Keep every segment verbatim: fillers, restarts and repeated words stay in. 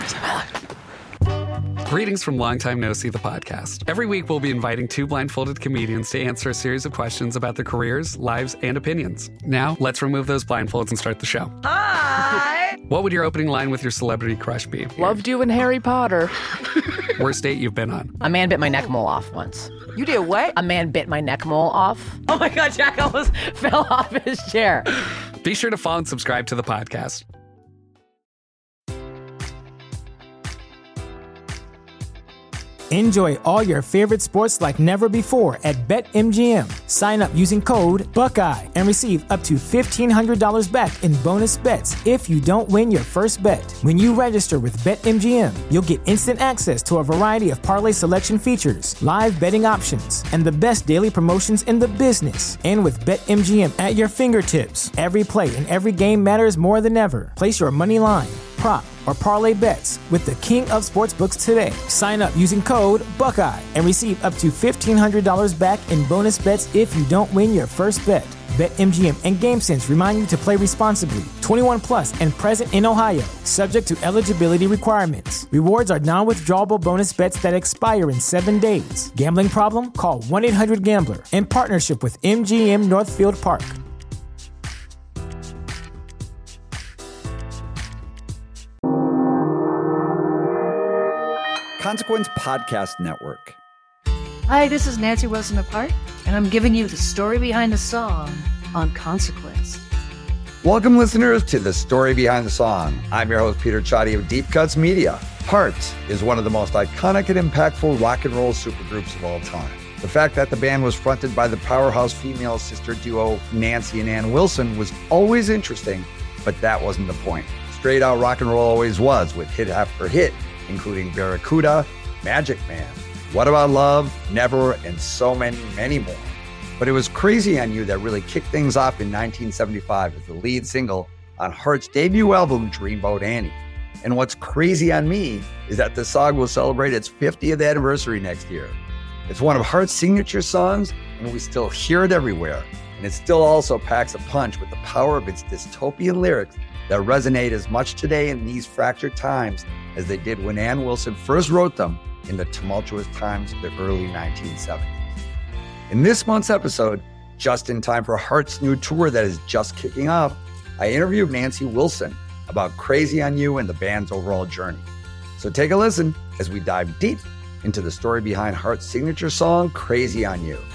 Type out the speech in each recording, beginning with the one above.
hours of my life. Greetings from Long Time No See, the podcast. Every week, we'll be inviting two blindfolded comedians to answer a series of questions about their careers, lives, and opinions. Now, let's remove those blindfolds and start the show. Hi! What would your opening line with your celebrity crush be? Loved you in Harry Potter. Worst date you've been on? A man bit my neck mole off once. You did what? A man bit my neck mole off. Oh my God, Jack almost fell off his chair. Be sure to follow and subscribe to the podcast. Enjoy all your favorite sports like never before at BetMGM. Sign up using code Buckeye and receive up to fifteen hundred dollars back in bonus bets if you don't win your first bet. When you register with BetMGM, you'll get instant access to a variety of parlay selection features, live betting options, and the best daily promotions in the business. And with BetMGM at your fingertips, every play and every game matters more than ever. Place your money line, prop, or parlay bets with the king of sportsbooks today. Sign up using code Buckeye and receive up to fifteen hundred dollars back in bonus bets if you don't win your first bet. BetMGM and GameSense remind you to play responsibly. twenty-one plus and present in Ohio, subject to eligibility requirements. Rewards are non-withdrawable bonus bets that expire in seven days. Gambling problem? Call one eight hundred gambler in partnership with M G M Northfield Park. Consequence Podcast Network. Hi, this is Nancy Wilson Apart, and I'm giving you the story behind the song on Consequence. Welcome, listeners, to The Story Behind the Song. I'm your host, Peter Ciotti of Deep Cuts Media. Heart is one of the most iconic and impactful rock and roll supergroups of all time. The fact that the band was fronted by the powerhouse female sister duo Nancy and Ann Wilson was always interesting, but that wasn't the point. Straight out rock and roll always was, with hit after hit, including Barracuda, Magic Man, What About Love, Never, and so many, many more. But it was Crazy on You that really kicked things off in nineteen seventy-five as the lead single on Heart's debut album, Dreamboat Annie. And what's crazy on me is that the song will celebrate its fiftieth anniversary next year. It's one of Heart's signature songs, and we still hear it everywhere. And it still also packs a punch with the power of its dystopian lyrics that resonate as much today in these fractured times as they did when Ann Wilson first wrote them in the tumultuous times of the early nineteen seventies. In this month's episode, just in time for Heart's new tour that is just kicking off, I interviewed Nancy Wilson about Crazy on You and the band's overall journey. So take a listen as we dive deep into the story behind Heart's signature song, Crazy on You.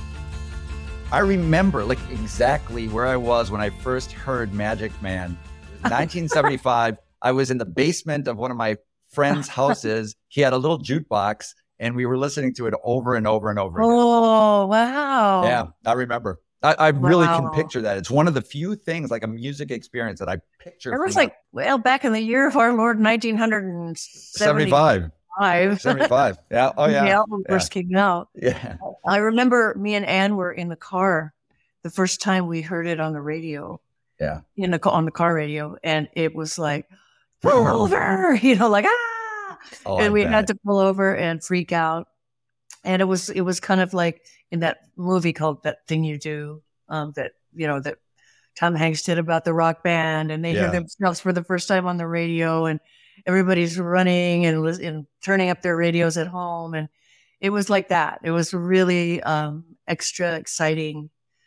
I remember like exactly where I was when I first heard Magic Man. nineteen seventy-five, I was in the basement of one of my friend's houses. He had a little jukebox, and we were listening to it over and over and over again. Oh, wow. Yeah, I remember. I, I really Wow. can picture that. It's one of the few things, like a music experience, that I picture. It was from like, well, back in the year of our Lord, nineteen seventy-five. seventy-five. seventy-five. Yeah. Oh, yeah. The album yeah. first came out. Yeah. I remember me and Ann were in the car the first time we heard it on the radio. Yeah. In the on the car radio, and it was like, pull over, you know, like ah, Oh, and I we bet. had to pull over and freak out. And it was it was kind of like in that movie called That Thing You Do, um, that you know that Tom Hanks did about the rock band, and they Yeah. hear themselves for the first time on the radio, and everybody's running and lis- and turning up their radios at home, and it was like that. It was really um, extra exciting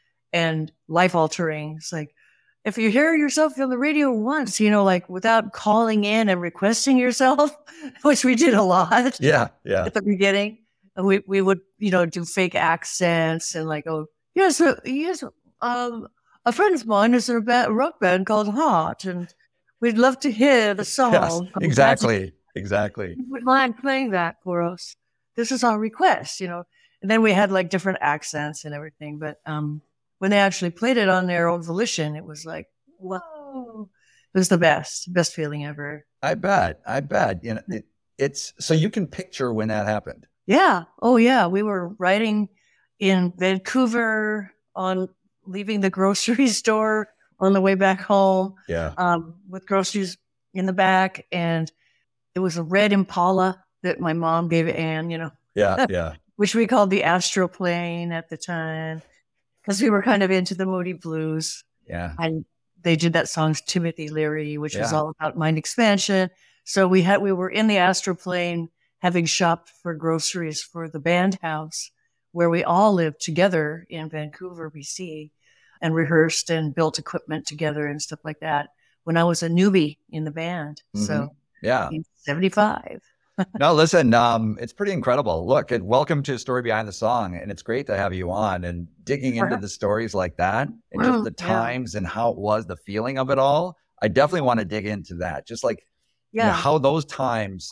and life altering. It's like, if you hear yourself on the radio once, you know, like without calling in and requesting yourself, which we did a lot Yeah. Yeah. at the beginning, and we, we would, you know, do fake accents and like, oh, yes, uh, yes, um, a friend of mine is in a ba- rock band called Heart, and we'd love to hear the song. Yes, called exactly. Magic. Exactly. You would mind playing that for us? This is our request, you know. And then we had like different accents and everything, but um. when they actually played it on their own volition, it was like, whoa, it was the best, best feeling ever. I bet. I bet. You know, it, it's so you can picture when that happened. Yeah. Oh, yeah. We were riding in Vancouver on leaving the grocery store on the way back home, Yeah. um, with groceries in the back. And it was a red Impala that my mom gave Ann, you know, Yeah. Yeah. which we called the Astroplane at the time, because we were kind of into the Moody Blues. Yeah. And they did that song Timothy Leary, which was Yeah. all about mind expansion. So we had we were in the astroplane having shopped for groceries for the band house where we all lived together in Vancouver, B C, and rehearsed and built equipment together and stuff like that when I was a newbie in the band. Mm-hmm. So yeah, in seventy-five. No, listen, um, it's pretty incredible. Look, and welcome to Story Behind the Song. And it's great to have you on and digging into the stories like that and just the times yeah. and how it was, the feeling of it all. I definitely want to dig into that. Just like yeah. you know, how those times,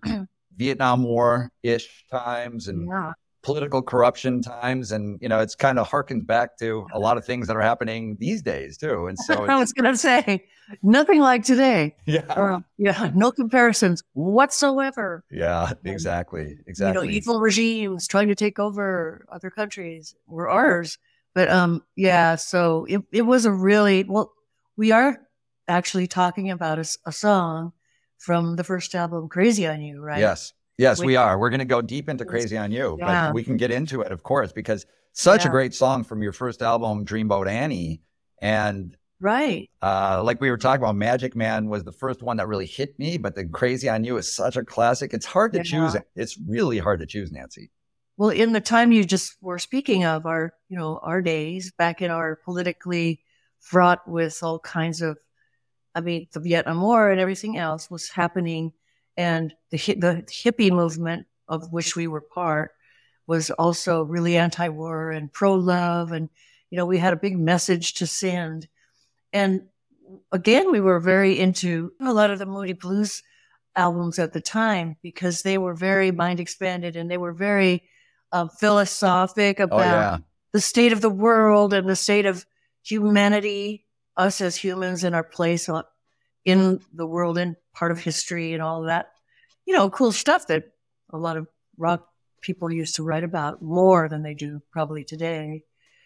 Vietnam War-ish times and yeah. political corruption times. And, you know, it's kind of harkens back to a lot of things that are happening these days too. And so I was going to say, nothing like today. Yeah. Uh, yeah. No comparisons whatsoever. Yeah, exactly. Exactly. You know, evil regimes trying to take over other countries were ours. But um, yeah, so it, it was a really, well, we are actually talking about a, a song from the first album, Crazy on You, right? Yes. Yes, Which, we are. We're going to go deep into Crazy on You, yeah. but we can get into it, of course, because such yeah. a great song from your first album, Dreamboat Annie. And right. Uh, like we were talking about, Magic Man was the first one that really hit me, but the Crazy on You is such a classic. It's hard to yeah. choose. It's really hard to choose, Nancy. Well, in the time you just were speaking of, our, you know, our days back in our politically fraught with all kinds of, I mean, the Vietnam War and everything else was happening. And the the hippie movement, of which we were part, was also really anti-war and pro-love. And, you know, we had a big message to send. And again, we were very into a lot of the Moody Blues albums at the time because they were very mind-expanded and they were very uh, philosophic about oh, yeah. the state of the world and the state of humanity, us as humans and our place in the world and part of history and all of that, you know, cool stuff that a lot of rock people used to write about more than they do probably today.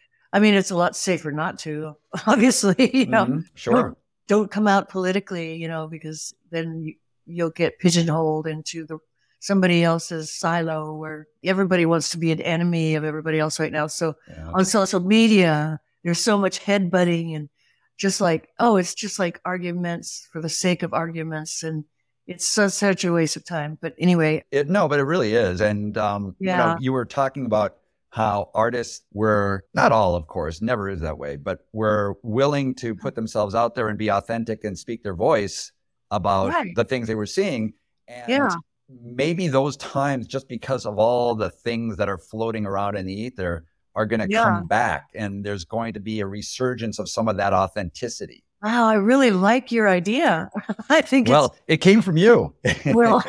I mean, it's a lot safer not to, obviously, you know, mm-hmm. sure. Don't, don't come out politically, you know, because then you, you'll get pigeonholed into the somebody else's silo where everybody wants to be an enemy of everybody else right now. So yeah. on social media, there's so much headbutting and just like, oh, it's just like arguments for the sake of arguments. And it's so, such a waste of time. But anyway. It, no, but it really is. And, um, yeah. you know, you were talking about how artists were, not all, of course, never is that way, but were willing to put themselves out there and be authentic and speak their voice about right. the things they were seeing. And yeah. maybe those times, just because of all the things that are floating around in the ether, are going to yeah. come back, and there's going to be a resurgence of some of that authenticity. Wow, I really like your idea. I think well, it's, it came from you. well,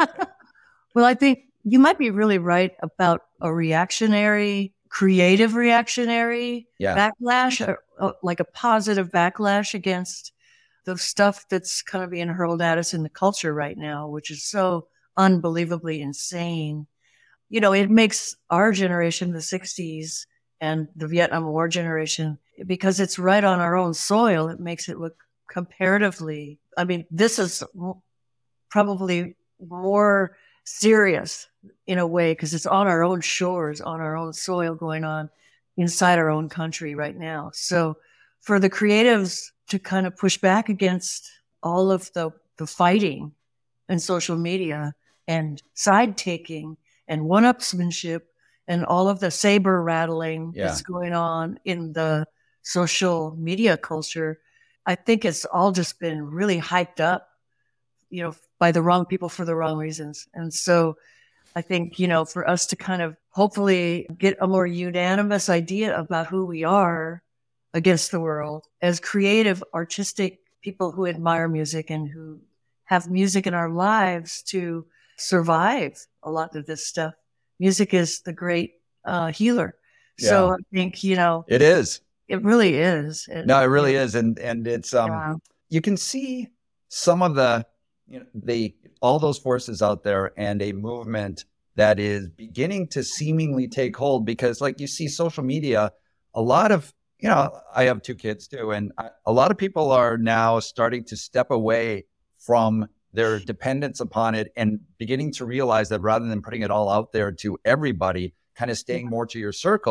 well, I think you might be really right about a reactionary, creative reactionary yeah. backlash, or, or like a positive backlash against the stuff that's kind of being hurled at us in the culture right now, which is so unbelievably insane. You know, it makes our generation, the sixties and the Vietnam War generation, because it's right on our own soil, it makes it look comparatively, I mean, this is probably more serious in a way because it's on our own shores, on our own soil going on inside our own country right now. So for the creatives to kind of push back against all of the, the fighting and social media and side taking and one-upsmanship and all of the saber rattling yeah. that's going on in the social media culture, I think it's all just been really hyped up, you know, by the wrong people for the wrong reasons. And so I think, you know, for us to kind of hopefully get a more unanimous idea about who we are against the world as creative, artistic people who admire music and who have music in our lives to survive a lot of this stuff. Music is the great uh, healer. Yeah. So I think, you know, it is. It really is. It, no, it really is. And, and it's, um, yeah. you can see some of the, you know, the, all those forces out there and a movement that is beginning to seemingly take hold because like you see social media, a lot of, you know, I have two kids too. And I, a lot of people are now starting to step away from their dependence upon it and beginning to realize that rather than putting it all out there to everybody, kind of staying more to your circle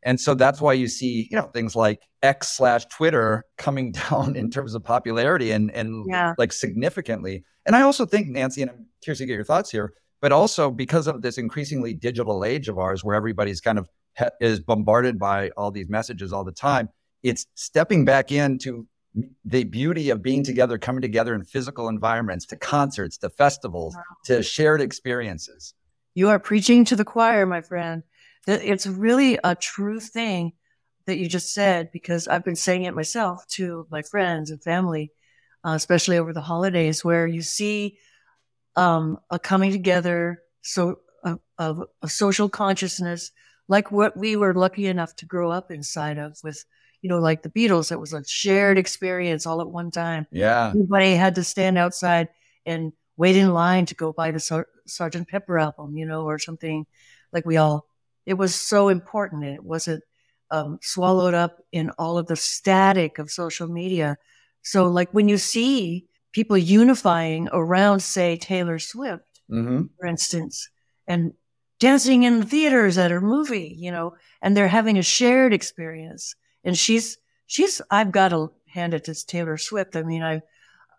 And so that's why you see, you know, things like X slash Twitter coming down in terms of popularity and, and Yeah. like significantly. And I also think, Nancy, and I'm curious to get your thoughts here, but also because of this increasingly digital age of ours where everybody's kind of ha- is bombarded by all these messages all the time, it's stepping back into the beauty of being together, coming together in physical environments, to concerts, to festivals, wow. to shared experiences. You are preaching to the choir, my friend. It's really a true thing that you just said, because I've been saying it myself to my friends and family, uh, especially over the holidays, where you see um, a coming together so of, of a social consciousness, like what we were lucky enough to grow up inside of with, you know, like the Beatles. It was a shared experience all at one time. Yeah. Everybody had to stand outside and wait in line to go buy the Sar- Sergeant Pepper album, you know, or something like we all, it was so important. And it wasn't um, swallowed up in all of the static of social media. So like when you see people unifying around, say, Taylor Swift, mm-hmm. for instance, and dancing in the theaters at her movie, you know, and they're having a shared experience. And she's, she's, I've got to hand it to Taylor Swift. I mean, I,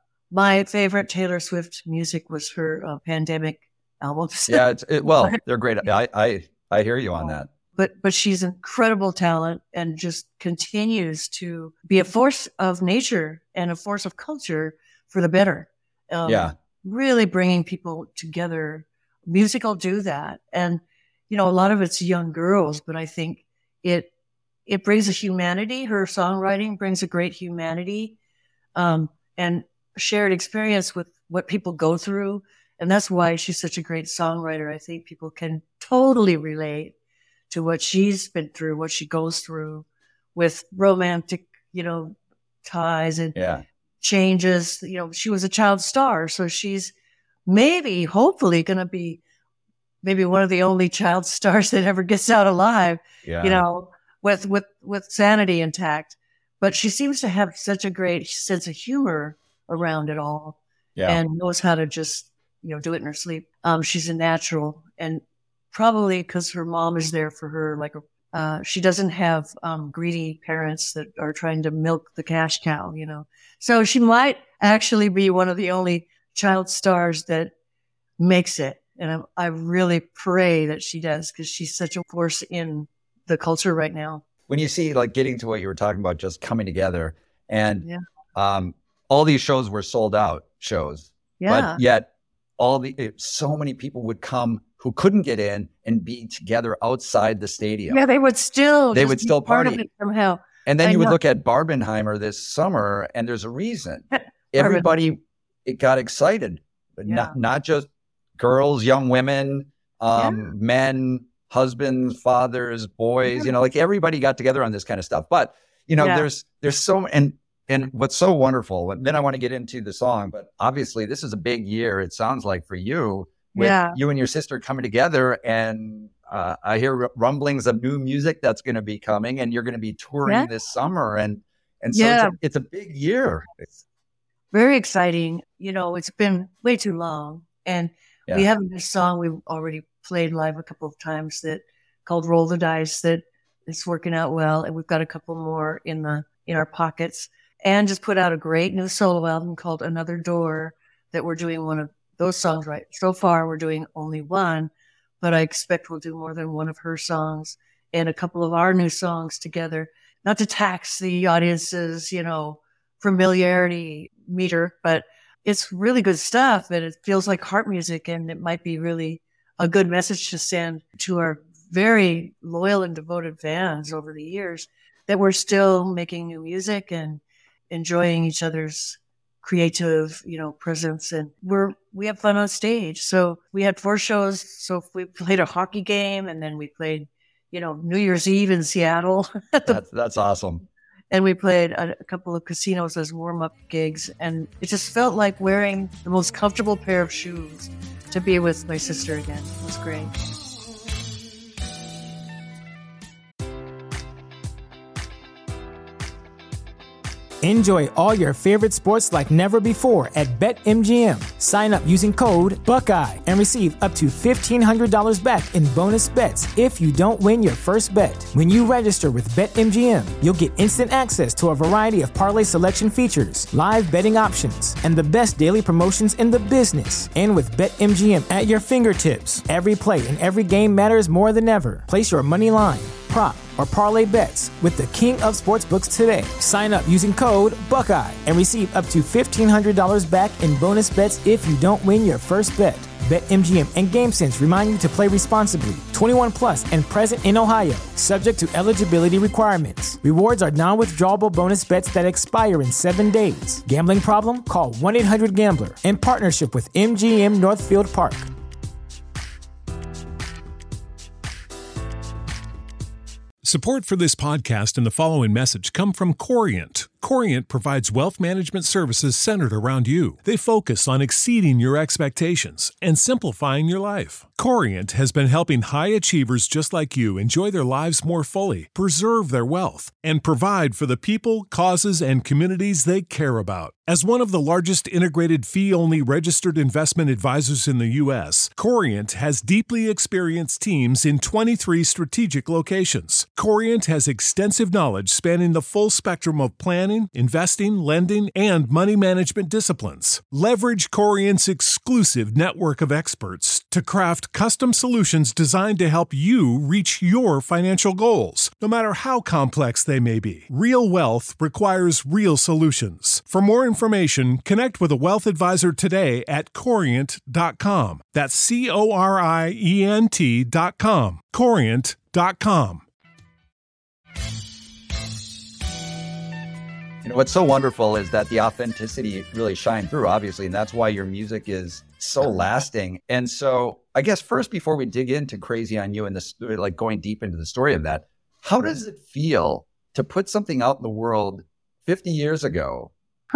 my favorite Taylor Swift music was her uh, Pandemic albums. Yeah. It's, it, well, they're great. I, I, I hear you on that. But, but she's incredible talent and just continues to be a force of nature and a force of culture for the better. Um, yeah. Really bringing people together. Music will do that. And, you know, a lot of it's young girls, but I think it, it brings a humanity. Her songwriting brings a great humanity, um, and shared experience with what people go through. And that's why she's such a great songwriter. I think people can totally relate to what she's been through, what she goes through with romantic, you know, ties and yeah. changes. You know, she was a child star. So she's maybe, hopefully going to be maybe one of the only child stars that ever gets out alive, yeah. you know, with, with, with sanity intact. But she seems to have such a great sense of humor around it all, yeah. and knows how to just, you know, do it in her sleep. Um, she's a natural, and probably because her mom is there for her, like, uh, she doesn't have, um, greedy parents that are trying to milk the cash cow, you know. So she might actually be one of the only child stars that makes it. And I, I really pray that she does, because she's such a force in the culture right now. When you see, like, getting to what you were talking about, just coming together, and yeah. um, all these shows were sold out shows, yeah. but yet all the it, so many people would come who couldn't get in and be together outside the stadium. Yeah, they would still they would still part party of it somehow. And then I you would know. look at Barbenheimer this summer, and there's a reason. Everybody it got excited, but yeah. not not just girls, young women, um, yeah. men, husbands, fathers, boys. Yeah. You know, like everybody got together on this kind of stuff. But you know, yeah. there's there's so and and what's so wonderful. And then I want to get into the song, but obviously this is a big year. It sounds like for you, with yeah. you and your sister coming together, and uh, I hear rumblings of new music that's going to be coming, and you're going to be touring yeah. this summer, and and so yeah. it's, a, it's a big year. It's very exciting. You know, it's been way too long, and yeah. we have this song we've already played live a couple of times that called "Roll the Dice" that is working out well, and we've got a couple more in the in our pockets. And just put out a great new solo album called "Another Door" that we're doing one of those songs right. So far, we're doing only one, but I expect we'll do more than one of her songs and a couple of our new songs together. Not to tax the audience's, you know, familiarity meter, but it's really good stuff, and it feels like heart music, and it might be really a good message to send to our very loyal and devoted fans over the years that we're still making new music and enjoying each other's creative, you know, presence. And we're, we have fun on stage. So we had four shows. So we played a hockey game, and then we played, you know, New Year's Eve in Seattle. that's, that's awesome. And we played a, a couple of casinos as warm-up gigs. And it just felt like wearing the most comfortable pair of shoes to be with my sister again. It was great. Enjoy all your favorite sports like never before at BetMGM. Sign up using code Buckeye and receive up to fifteen hundred dollars back in bonus bets if you don't win your first bet. When you register with BetMGM, you'll get instant access to a variety of parlay selection features, live betting options, and the best daily promotions in the business. And with BetMGM at your fingertips, every play and every game matters more than ever. Place your money line, prop, or parlay bets with the king of sportsbooks today. Sign up using code Buckeye and receive up to fifteen hundred dollars back in bonus bets if you don't win your first bet. BetMGM and GameSense remind you to play responsibly. twenty-one plus and present in Ohio, subject to eligibility requirements. Rewards are non-withdrawable bonus bets that expire in seven days. Gambling problem? Call one eight hundred gambler. In partnership with M G M Northfield Park. Support for this podcast and the following message come from Corient. Corient provides wealth management services centered around you. They focus on exceeding your expectations and simplifying your life. Corient has been helping high achievers just like you enjoy their lives more fully, preserve their wealth, and provide for the people, causes, and communities they care about. As one of the largest integrated fee-only registered investment advisors in the U S, Corient has deeply experienced teams in twenty-three strategic locations. Corient has extensive knowledge spanning the full spectrum of planning, investing, lending, and money management disciplines. Leverage Corient's exclusive network of experts to craft custom solutions designed to help you reach your financial goals, no matter how complex they may be. Real wealth requires real solutions. For more information, connect with a wealth advisor today at corient dot com. That's C O R I E N T dot com. corient dot com. You know, what's so wonderful is that the authenticity really shined through, obviously, and that's why your music is so lasting. And so I guess first, before we dig into Crazy on You and this, like going deep into the story of that, how does it feel to put something out in the world fifty years ago?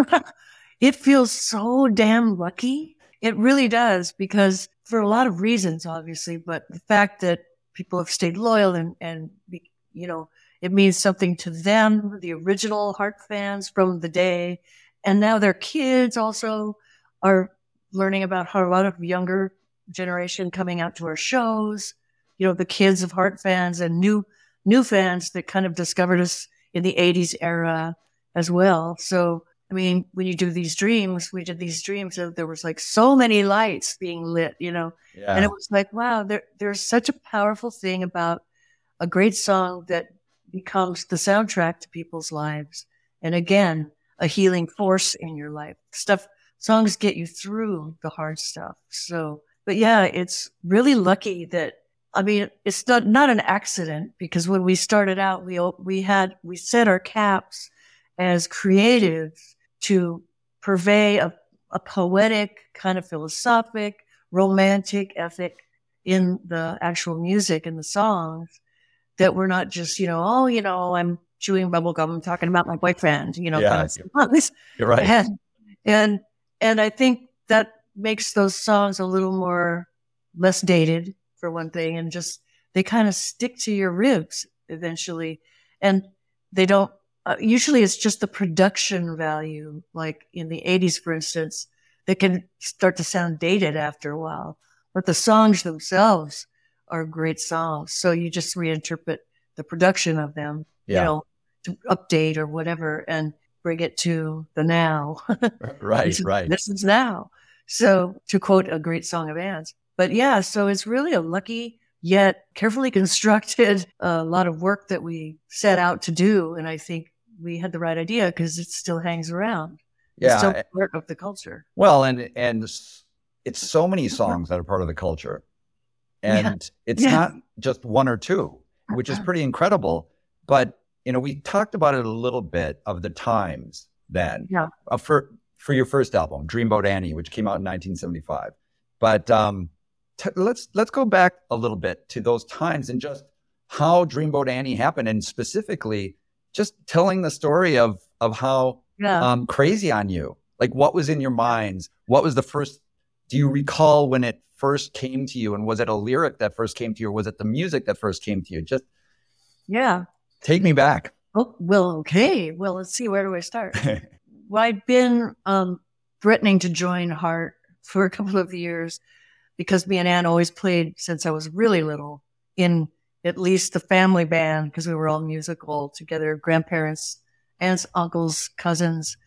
It feels so damn lucky. It really does, because for a lot of reasons, obviously, but the fact that people have stayed loyal and, and you know, it means something to them, the original Heart fans from the day. And now their kids also are learning about how a lot of younger generation coming out to our shows, you know, the kids of Heart fans and new, new fans that kind of discovered us in the eighties era as well. So, I mean, when you do these dreams, we did these dreams of there was like so many lights being lit, you know, yeah. And it was like, wow, there, there's such a powerful thing about a great song that becomes the soundtrack to people's lives. And again, a healing force in your life. Stuff, songs get you through the hard stuff. So, but yeah, it's really lucky that, I mean, it's not, not an accident, because when we started out, we, we had, we set our caps as creatives to purvey a, a poetic, kind of philosophic, romantic ethic in the actual music and the songs. That we're not just, you know, oh, you know, I'm chewing bubble gum, I'm talking about my boyfriend, you know, yeah, kind of you're right. And, and, and I think that makes those songs a little more, less dated, for one thing, and just, they kind of stick to your ribs eventually. And they don't, uh, usually it's just the production value, like in the eighties, for instance, that can start to sound dated after a while. But the songs themselves are great songs. So you just reinterpret the production of them, yeah. you know, to update or whatever and bring it to the now. Right, this is, right. This is now. So to quote a great song of Ann's. But yeah, so it's really a lucky yet carefully constructed a uh, lot of work that we set out to do. And I think we had the right idea because it still hangs around. Yeah. It's still part of the culture. Well, and, and it's so many songs that are part of the culture. And yeah. it's yeah. not just one or two, which is pretty incredible. But, you know, we talked about it a little bit of the times then. Yeah. Uh, for for your first album, Dreamboat Annie, which came out in nineteen seventy-five. But um, t- let's let's go back a little bit to those times and just how Dreamboat Annie happened, and specifically just telling the story of of how yeah. um, Crazy on You. Like, what was in your minds? What was the first? Do you recall when it first came to you, and was it a lyric that first came to you, or was it the music that first came to you? Just yeah, take me back. Oh, well, okay. Well, let's see. Where do I start? Well, I'd been um, threatening to join Heart for a couple of years because me and Ann always played since I was really little in at least the family band because we were all musical together, grandparents, aunts, uncles, cousins,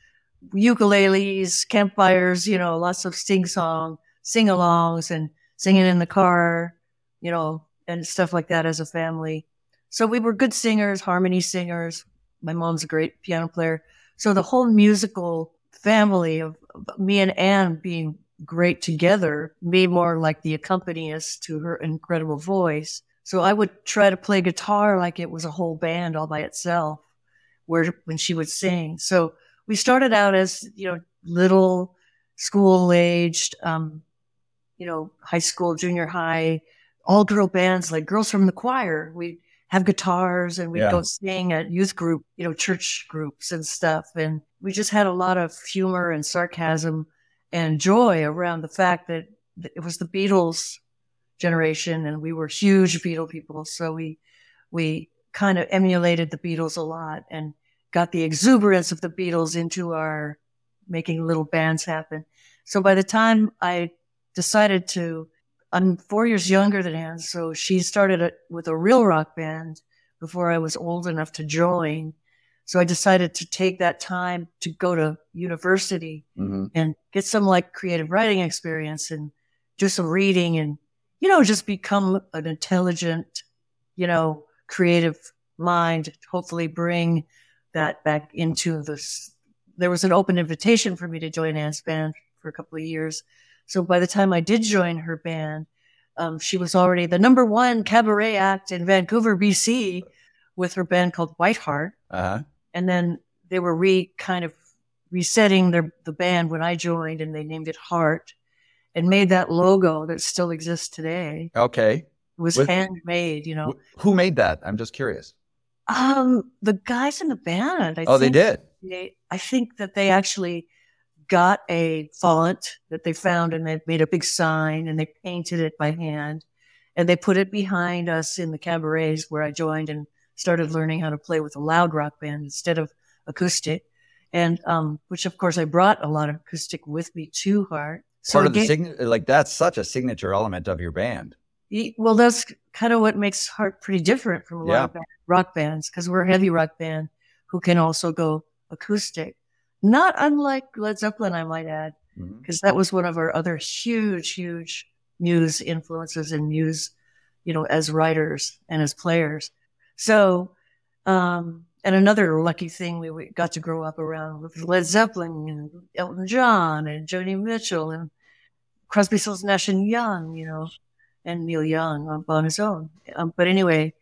ukuleles, campfires, you know, lots of sing-song, sing-alongs and singing in the car, you know, and stuff like that as a family. So we were good singers, harmony singers. My mom's a great piano player. So the whole musical family of, of me and Ann being great together made more like the accompanist to her incredible voice. So I would try to play guitar like it was a whole band all by itself, where when she would sing. So we started out as, you know, little school-aged, um, you know, high school, junior high, all-girl bands like Girls from the Choir. We'd have guitars and we'd Yeah. go sing at youth group, you know, church groups and stuff. And we just had a lot of humor and sarcasm and joy around the fact that it was the Beatles generation and we were huge Beatle people. So we, we kind of emulated the Beatles a lot and got the exuberance of the Beatles into our making little bands happen. So by the time I decided to, I'm four years younger than Ann, so she started a, with a real rock band before I was old enough to join. So I decided to take that time to go to university Mm-hmm. and get some like creative writing experience and do some reading and, you know, just become an intelligent, you know, creative mind, hopefully bring that back into this. There was an open invitation for me to join Ann's band for a couple of years. So by the time I did join her band, um, she was already the number one cabaret act in Vancouver, B C with her band called White Heart. Uh-huh. And then they were re kind of resetting their, the band when I joined and they named it Heart and made that logo that still exists today. Okay. It was With- handmade, you know. Wh- Who made that? I'm just curious. Um, the guys in the band, I Oh, they think did? They, I think that they actually got a font that they found and they made a big sign and they painted it by hand and they put it behind us in the cabarets where I joined and started learning how to play with a loud rock band instead of acoustic. And, um, which of course I brought a lot of acoustic with me to Heart. So Part of the again- signature, like that's such a signature element of your band. Y- Well, that's kind of what makes Heart pretty different from a lot Yeah. of ba- rock bands because we're a heavy rock band who can also go acoustic. Not unlike Led Zeppelin, I might add, Mhm. because that was one of our other huge, huge Muse influences and Muse, you know, as writers and as players. So, um, and another lucky thing we, we got to grow up around with Led Zeppelin and Elton John and Joni Mitchell and Crosby, Stills, Nash and Young, you know, and Neil Young on, on his own. Um, but anyway,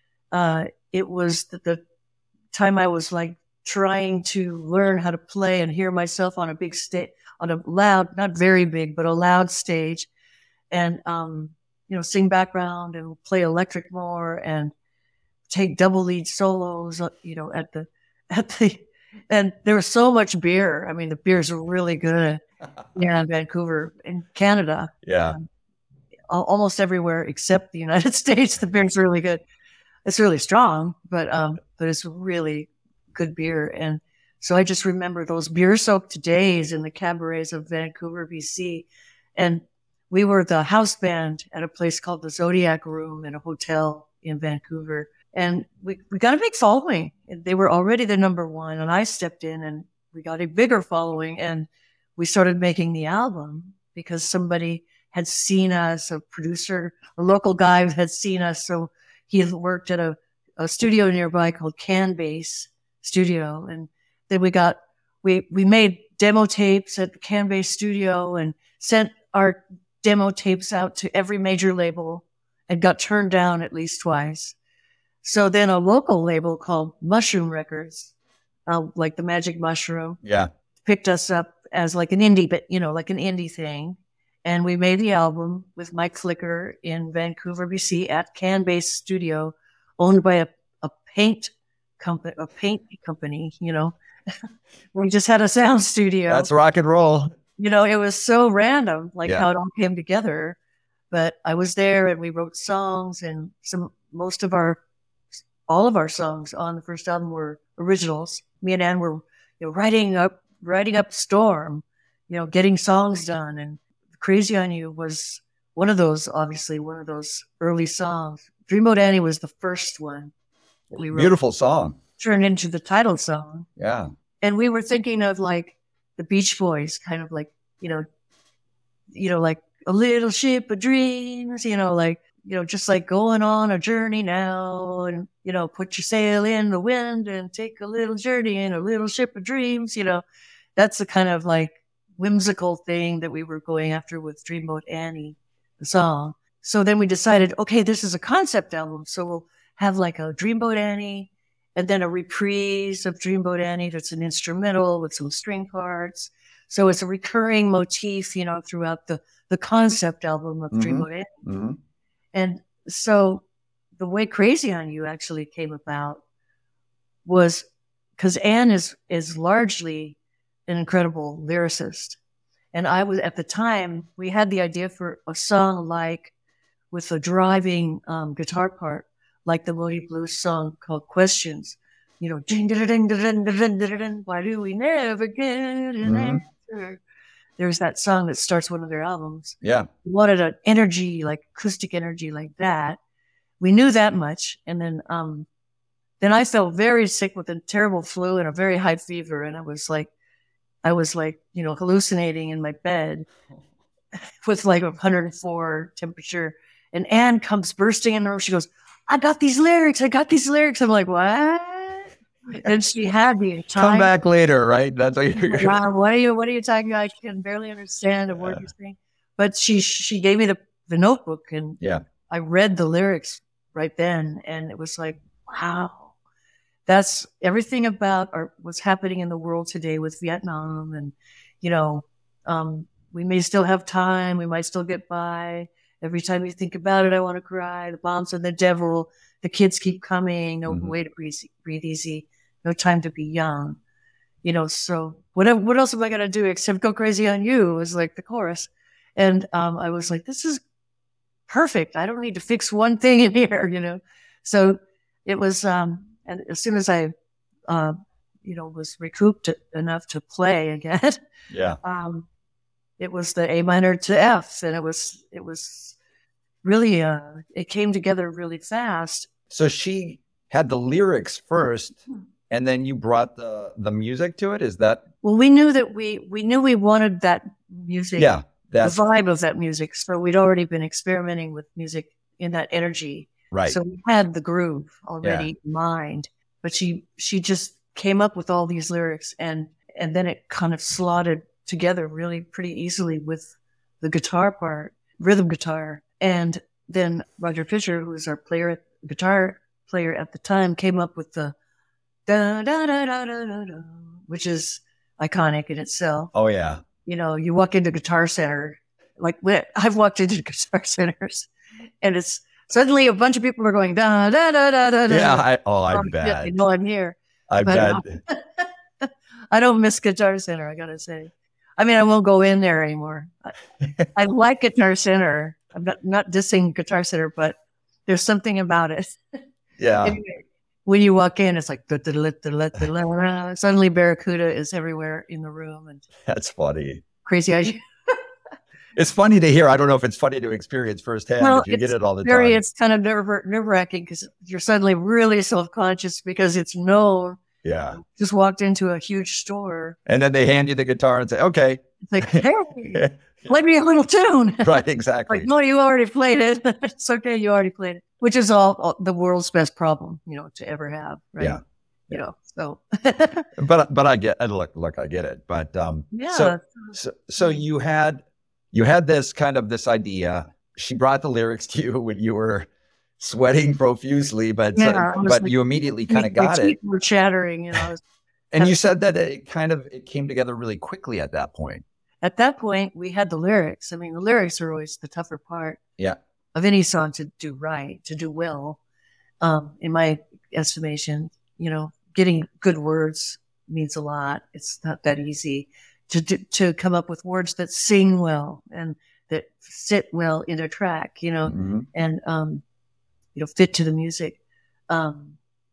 uh, it was the, the time I was like trying to learn how to play and hear myself on a big stage, on a loud, not very big, but a loud stage and, um, you know, sing background and play electric more and take double lead solos, uh, you know, at the, at the, and there was so much beer. I mean, the beers were really good here in Vancouver, in Canada. Yeah. Al- almost everywhere except the United States. The beer's really good. It's really strong, but um, but it's really good beer. And so I just remember those beer-soaked days in the cabarets of Vancouver, B C. And we were the house band at a place called the Zodiac Room in a hotel in Vancouver. And we, we got a big following. They were already the number one, and I stepped in and we got a bigger following. And we started making the album because somebody had seen us, a producer, a local guy had seen us. So he had worked at a, a studio nearby called Canbase Studio. And then we got, we, we made demo tapes at the Canbase Studio and sent our demo tapes out to every major label and got turned down at least twice. So then a local label called Mushroom Records, uh, like the Magic Mushroom, Yeah. picked us up as like an indie, but you know, like an indie thing. And we made the album with Mike Flicker in Vancouver, B C at Canbase Studio, owned by a, a paint company, a paint company, you know. We just had a sound studio. That's rock and roll. You know, it was so random, like Yeah. how it all came together. But I was there and we wrote songs and some, most of our, all of our songs on the first album were originals. Me and Ann were, you know, writing up, writing up Storm, you know, getting songs done. And Crazy on You was one of those, obviously, one of those early songs. Dreamboat Annie was the first one that we wrote. Beautiful song. Turned into the title song. Yeah. And we were thinking of like the Beach Boys, kind of like, you know, you know, like a little ship of dreams, you know, like, you know, just like going on a journey now and, you know, put your sail in the wind and take a little journey in a little ship of dreams, you know, that's the kind of like whimsical thing that we were going after with Dreamboat Annie, the song. So then we decided, okay, this is a concept album. So we'll have like a Dreamboat Annie and then a reprise of Dreamboat Annie that's an instrumental with some string parts. So it's a recurring motif, you know, throughout the, the concept album of Mm-hmm. Dreamboat Annie. Mm-hmm. And so the way Crazy on You actually came about was because Ann is, is largely an incredible lyricist. And I was, at the time, we had the idea for a song like, with a driving um, guitar part, like the Moody Blues song called Questions. You know, ding, ding, ding, ding, ding, ding, ding, why do we never get an Mhm. answer? There's that song that starts one of their albums. Yeah. We wanted an energy, like acoustic energy like that. We knew that much. And then, um, then I felt very sick with a terrible flu and a very high fever. And I was like, I was like, you know, hallucinating in my bed with like a one hundred four temperature. And Ann comes bursting in the room. She goes, I got these lyrics. I got these lyrics. I'm like, what? And she had the entire. Come back later, right? That's what you're. Wow, what are you? What are you talking about? I can barely understand a word you're saying. But she she gave me the the notebook, and Yeah. I read the lyrics right then, and it was like, wow, that's everything about our, what's happening in the world today with Vietnam, and you know, um, we may still have time, we might still get by. Every time you think about it, I want to cry. The bombs and the devil. The kids keep coming. No Mhm. way to breathe, breathe easy. No time to be young. You know, so what, what else am I going to do except go crazy on you was like the chorus. And um, I was like, this is perfect. I don't need to fix one thing in here, you know. So it was, um, and as soon as I, uh, you know, was recouped enough to play again, Yeah. um, it was the A minor to F. And it was, it was really, uh, it came together really fast. So she had the lyrics first, and then you brought the the music to it. Is that? Well, we knew that we, we knew we wanted that music. Yeah. That's the vibe of that music. So we'd already been experimenting with music in that energy. right. So we had the groove already in mind, but she, she just came up with all these lyrics and, and then it kind of slotted together really pretty easily with the guitar part, rhythm guitar. And then Roger Fisher, who was our player, guitar player at the time, came up with the da da da da da da, da which is iconic in itself. Oh yeah. You know, you walk into Guitar Center, like I've walked into Guitar Centers, and it's suddenly a bunch of people are going da da da da da. da. Yeah. I, oh, I Oh, bet. shit, they know I'm here. I but, bet. I don't miss Guitar Center, I gotta say. I mean, I won't go in there anymore. I, I like Guitar Center. I'm not, not dissing Guitar Center, but there's something about it. Yeah. Anyway, when you walk in, it's like suddenly Barracuda is everywhere in the room and That's funny. Crazy Eyes. It's funny to hear. I don't know if it's funny to experience firsthand, Well, but you get it's it all the very, time. it's kind of nerve nerve wracking because you're suddenly really self conscious because it's known. Yeah. Just walked into a huge store. And then they hand you the guitar and say, okay. It's like, hey, play me a little tune. Right. Exactly. Like, no, you already played it. It's okay, you already played it. Which is all, all the world's best problem, you know, to ever have, right? Yeah. You know, so but but I get look look I get it. But um yeah. so so, so you had you had this kind of this idea. She brought the lyrics to you when you were sweating profusely, but Yeah, so- I was but like- you immediately kind of my got teeth it. were chattering, you know. And you said that it kind of it came together really quickly at that point. At that point, we had the lyrics. I mean, the lyrics are always the tougher part Yeah. of any song to do right, to do well. Um, in my estimation, you know, getting good words means a lot. It's not that easy to do, to come up with words that sing well and that sit well in a track, you know, Mhm. and um, you know, fit to the music. Um,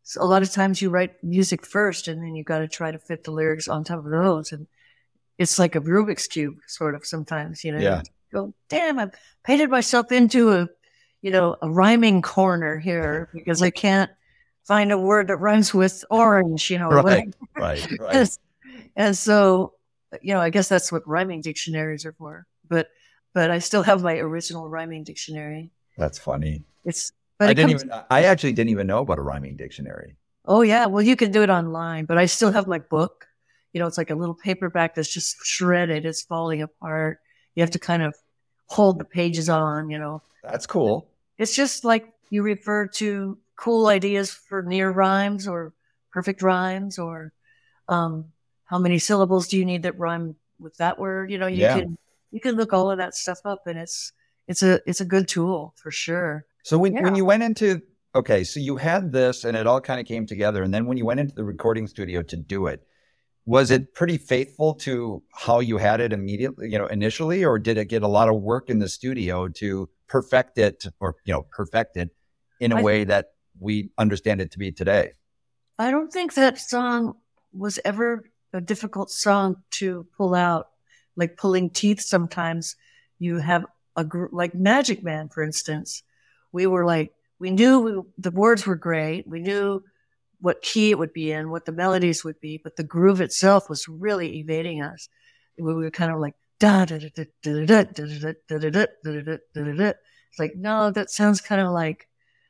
so a lot of times you write music first and then you got to try to fit the lyrics on top of those. And it's like a Rubik's Cube sort of sometimes, you know, Yeah. you go, damn, I've painted myself into a, you know, a rhyming corner here because I can't find a word that rhymes with orange, you know. Right, right, right. And, and so, you know, I guess that's what rhyming dictionaries are for. But but I still have my original rhyming dictionary. That's funny. It's but I it didn't comes, even. I actually didn't even know about a rhyming dictionary. oh yeah, well you can do it online, but I still have my book. You know, it's like a little paperback that's just shredded. It's falling apart. You have to kind of hold the pages on, you know. That's cool. It's just like you refer to cool ideas for near rhymes or perfect rhymes or um, how many syllables do you need that rhyme with that word? You know, you Yeah. can you can look all of that stuff up, and it's it's a it's a good tool for sure. So when, when Yeah. you went into, okay, so you had this and it all kind of came together. And then when you went into the recording studio to do it, was it pretty faithful to how you had it immediately, you know, initially, or did it get a lot of work in the studio to perfect it or, you know, perfect it in a I- way that we understand it to be today? I don't think that song was ever a difficult song to pull out, like pulling teeth. Sometimes you have a gr- like Magic Man, for instance. We were like, we knew we, the words were great. We knew what key it would be in, what the melodies would be, but the groove itself was really evading us. We were kind of like, da da da da da da da da da da da da da da. It's like, no, that sounds kind of like,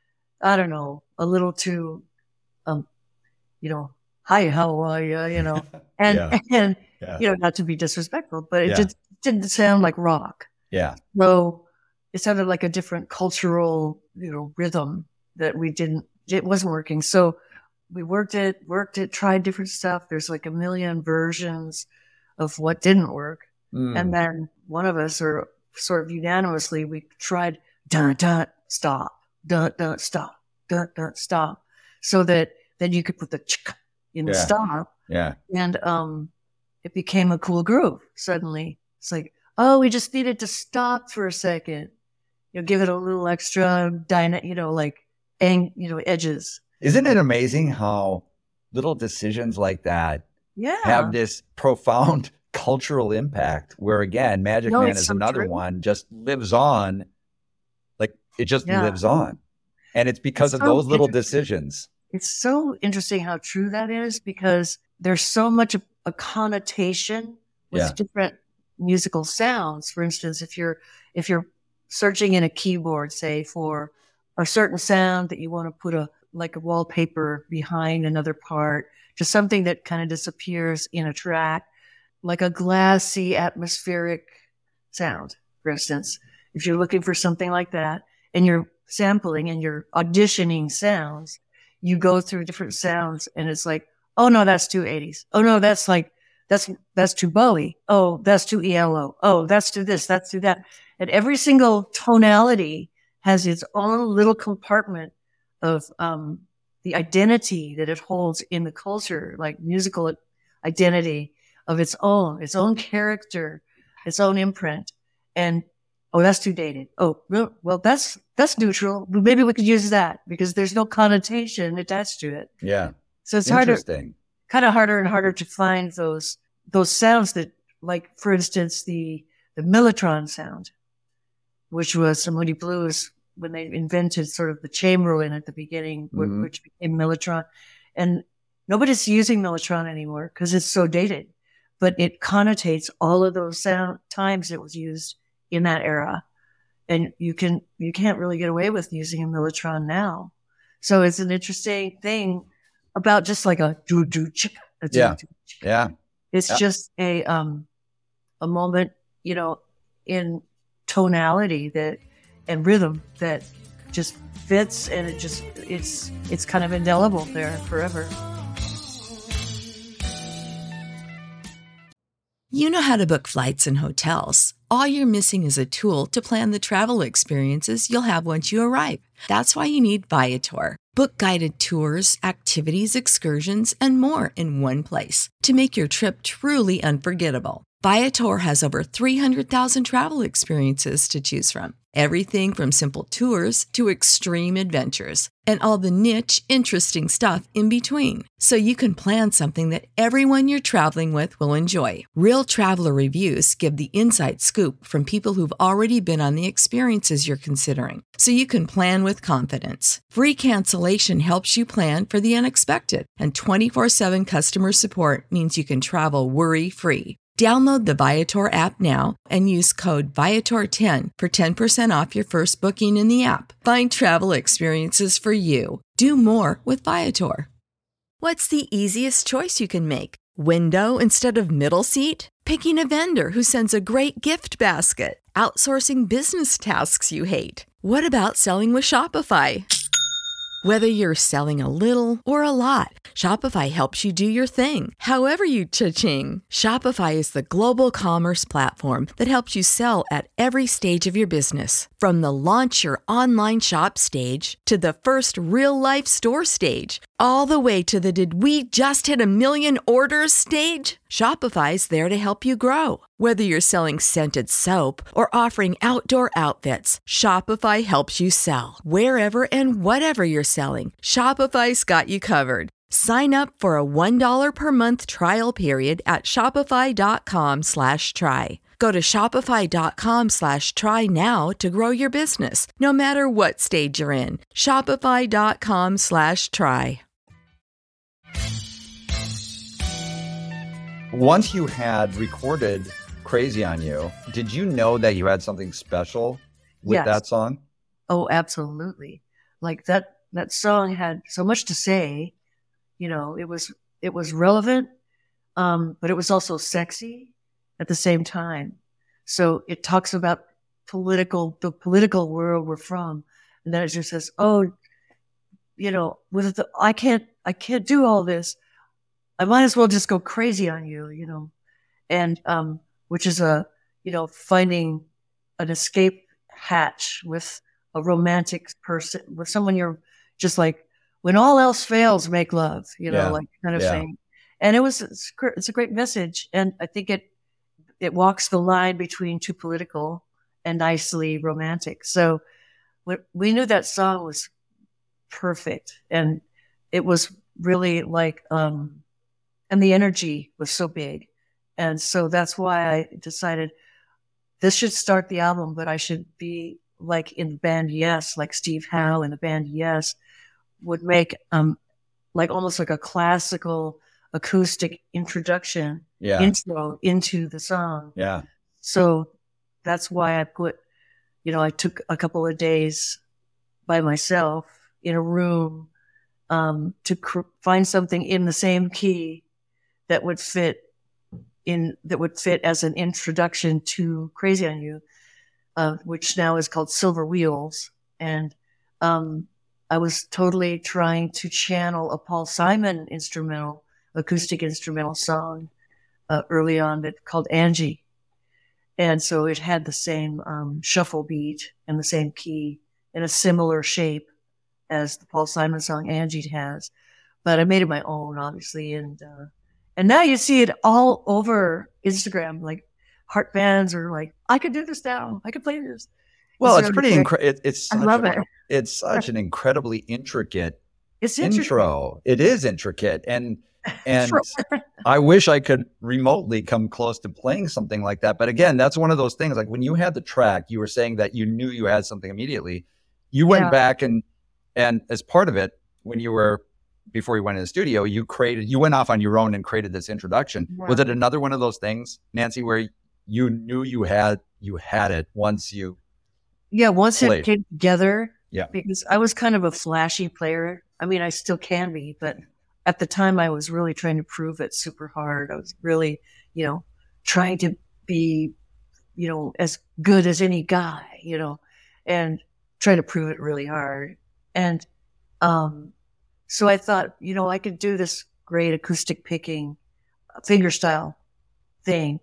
I don't know, a little too, um, you know, hi, how are you? You know, and Yeah. and Yeah. you know, not to be disrespectful, but it Yeah. just didn't sound like rock. Yeah. So it sounded like a different cultural, you know, rhythm that we didn't, it wasn't working. So we worked it, worked it, tried different stuff. There's like a million versions of what didn't work. Mm. And then one of us, or sort of unanimously, we tried dun, dun, stop, dun, dun, stop, dun, dun, stop. So that then you could put the chick in the Yeah. stop. Yeah. And um, it became a cool groove suddenly. It's like, oh, we just needed to stop for a second. You know, give it a little extra, dyna- you know, like, ang- you know, edges. Isn't it amazing how little decisions like that Yeah. have this profound cultural impact where, again, Magic No, Man it's is so another true. one, just lives on. Like it just Yeah. lives on. And it's because It's of so those little interesting. decisions. It's so interesting how true that is because there's so much of a connotation with Yeah. different musical sounds. For instance, if you're if you're searching in a keyboard, say for a certain sound that you want to put a like a wallpaper behind another part, just something that kind of disappears in a track, like a glassy atmospheric sound, for instance. If you're looking for something like that and you're sampling and you're auditioning sounds, you go through different sounds and it's like, oh no, that's too eighties. Oh no, that's like, that's, that's too Bowie. Oh, that's too E L O. Oh, that's too this, that's too that. And every single tonality has its own little compartment of, um, the identity that it holds in the culture, like musical identity of its own, its own character, its own imprint. And, oh, that's too dated. Oh, well, well, that's, that's neutral. Maybe we could use that because there's no connotation attached to it. Yeah. So it's harder, Interesting. kind of harder and harder to find those, those sounds that, like, for instance, the, the Mellotron sound, which was some Moody Blues when they invented sort of the Chamberlain at the beginning, wh- Mhm. which became Mellotron. And nobody's using Mellotron anymore because it's so dated, but it connotates all of those sound times it was used in that era. And you can, you can't really get away with using a Mellotron now. So it's an interesting thing about just like a do do chick. a doo Yeah. doo chick. Yeah. It's Yeah. just a, um, a moment, you know, in tonality that, and rhythm that just fits and it just, it's, it's kind of indelible there forever. You know how to book flights and hotels. All you're missing is a tool to plan the travel experiences you'll have once you arrive. That's why you need Viator. Book guided tours, activities, excursions, and more in one place to make your trip truly unforgettable. Viator has over three hundred thousand travel experiences to choose from. Everything from simple tours to extreme adventures and all the niche, interesting stuff in between. So you can plan something that everyone you're traveling with will enjoy. Real traveler reviews give the inside scoop from people who've already been on the experiences you're considering. So you can plan with confidence. Free cancellation helps you plan for the unexpected. And twenty-four seven customer support means you can travel worry-free. Download the Viator app now and use code Viator ten for ten percent off your first booking in the app. Find travel experiences for you. Do more with Viator. What's the easiest choice you can make? Window instead of middle seat? Picking a vendor who sends a great gift basket? Outsourcing business tasks you hate? What about selling with Shopify? Whether you're selling a little or a lot, Shopify helps you do your thing, however you cha-ching. Shopify is the global commerce platform that helps you sell at every stage of your business. From the launch your online shop stage to the first real-life store stage, all the way to the did we just hit a million orders stage. Shopify's there to help you grow. Whether you're selling scented soap or offering outdoor outfits, Shopify helps you sell. Wherever and whatever you're selling, Shopify's got you covered. Sign up for a one dollar per month trial period at shopify.com slash try. Go to shopify.com slash try now to grow your business, no matter what stage you're in. Shopify.com slash try. Once you had recorded Crazy on You, did you know that you had something special with Yes. that song? Oh, absolutely. Like that, that song had so much to say, you know, it was, it was relevant, um, but it was also sexy at the same time. So it talks about political, the political world we're from. And then it just says, oh, you know, with the, I can't, I can't do all this. I might as well just go crazy on you, you know, and, um, which is a, you know, finding an escape hatch with a romantic person, with someone you're just like, when all else fails, make love, you know, Yeah. like kind of Yeah. thing. And it was, it's, gr- it's a great message. And I think it, it walks the line between too political and nicely romantic. So we, we knew that song was perfect. And it was really like, um, and the energy was so big. And so that's why I decided this should start the album, but I should be like in the band Yes, like Steve Howe in the band Yes would make, um, like almost like a classical acoustic introduction, Yeah. intro into the song. Yeah. So that's why I put, you know, I took a couple of days by myself in a room, um, to cr- find something in the same key that would fit in, that would fit as an introduction to Crazy on You, uh, which now is called Silver Wheels. And, um, I was totally trying to channel a Paul Simon instrumental, acoustic instrumental song, uh, early on that called Angie. And so it had the same, um, shuffle beat and the same key in a similar shape as the Paul Simon song Angie has. But I made it my own, obviously. And, uh, and now you see it all over Instagram, like heart bands are like, I could do this now. I could play this. Well, It's it's really pretty great. incredible. It, it's I such love a- it. It's such an incredibly intricate It's interesting. intro. It is intricate. And, and Sure. I wish I could remotely come close to playing something like that. But again, that's one of those things, like when you had the track, you were saying that you knew you had something immediately. You went Yeah. back and, and as part of it, when you were, before you went in the studio, you created, you went off on your own and created this introduction. Yeah. Was it another one of those things, Nancy, where you knew you had, you had it once you, Yeah, once Played. it came together, Yeah. because I was kind of a flashy player. I mean, I still can be, but at the time I was really trying to prove it super hard. I was really, you know, trying to be, you know, as good as any guy, you know, and trying to prove it really hard. And, um, so I thought, you know, I could do this great acoustic picking fingerstyle thing.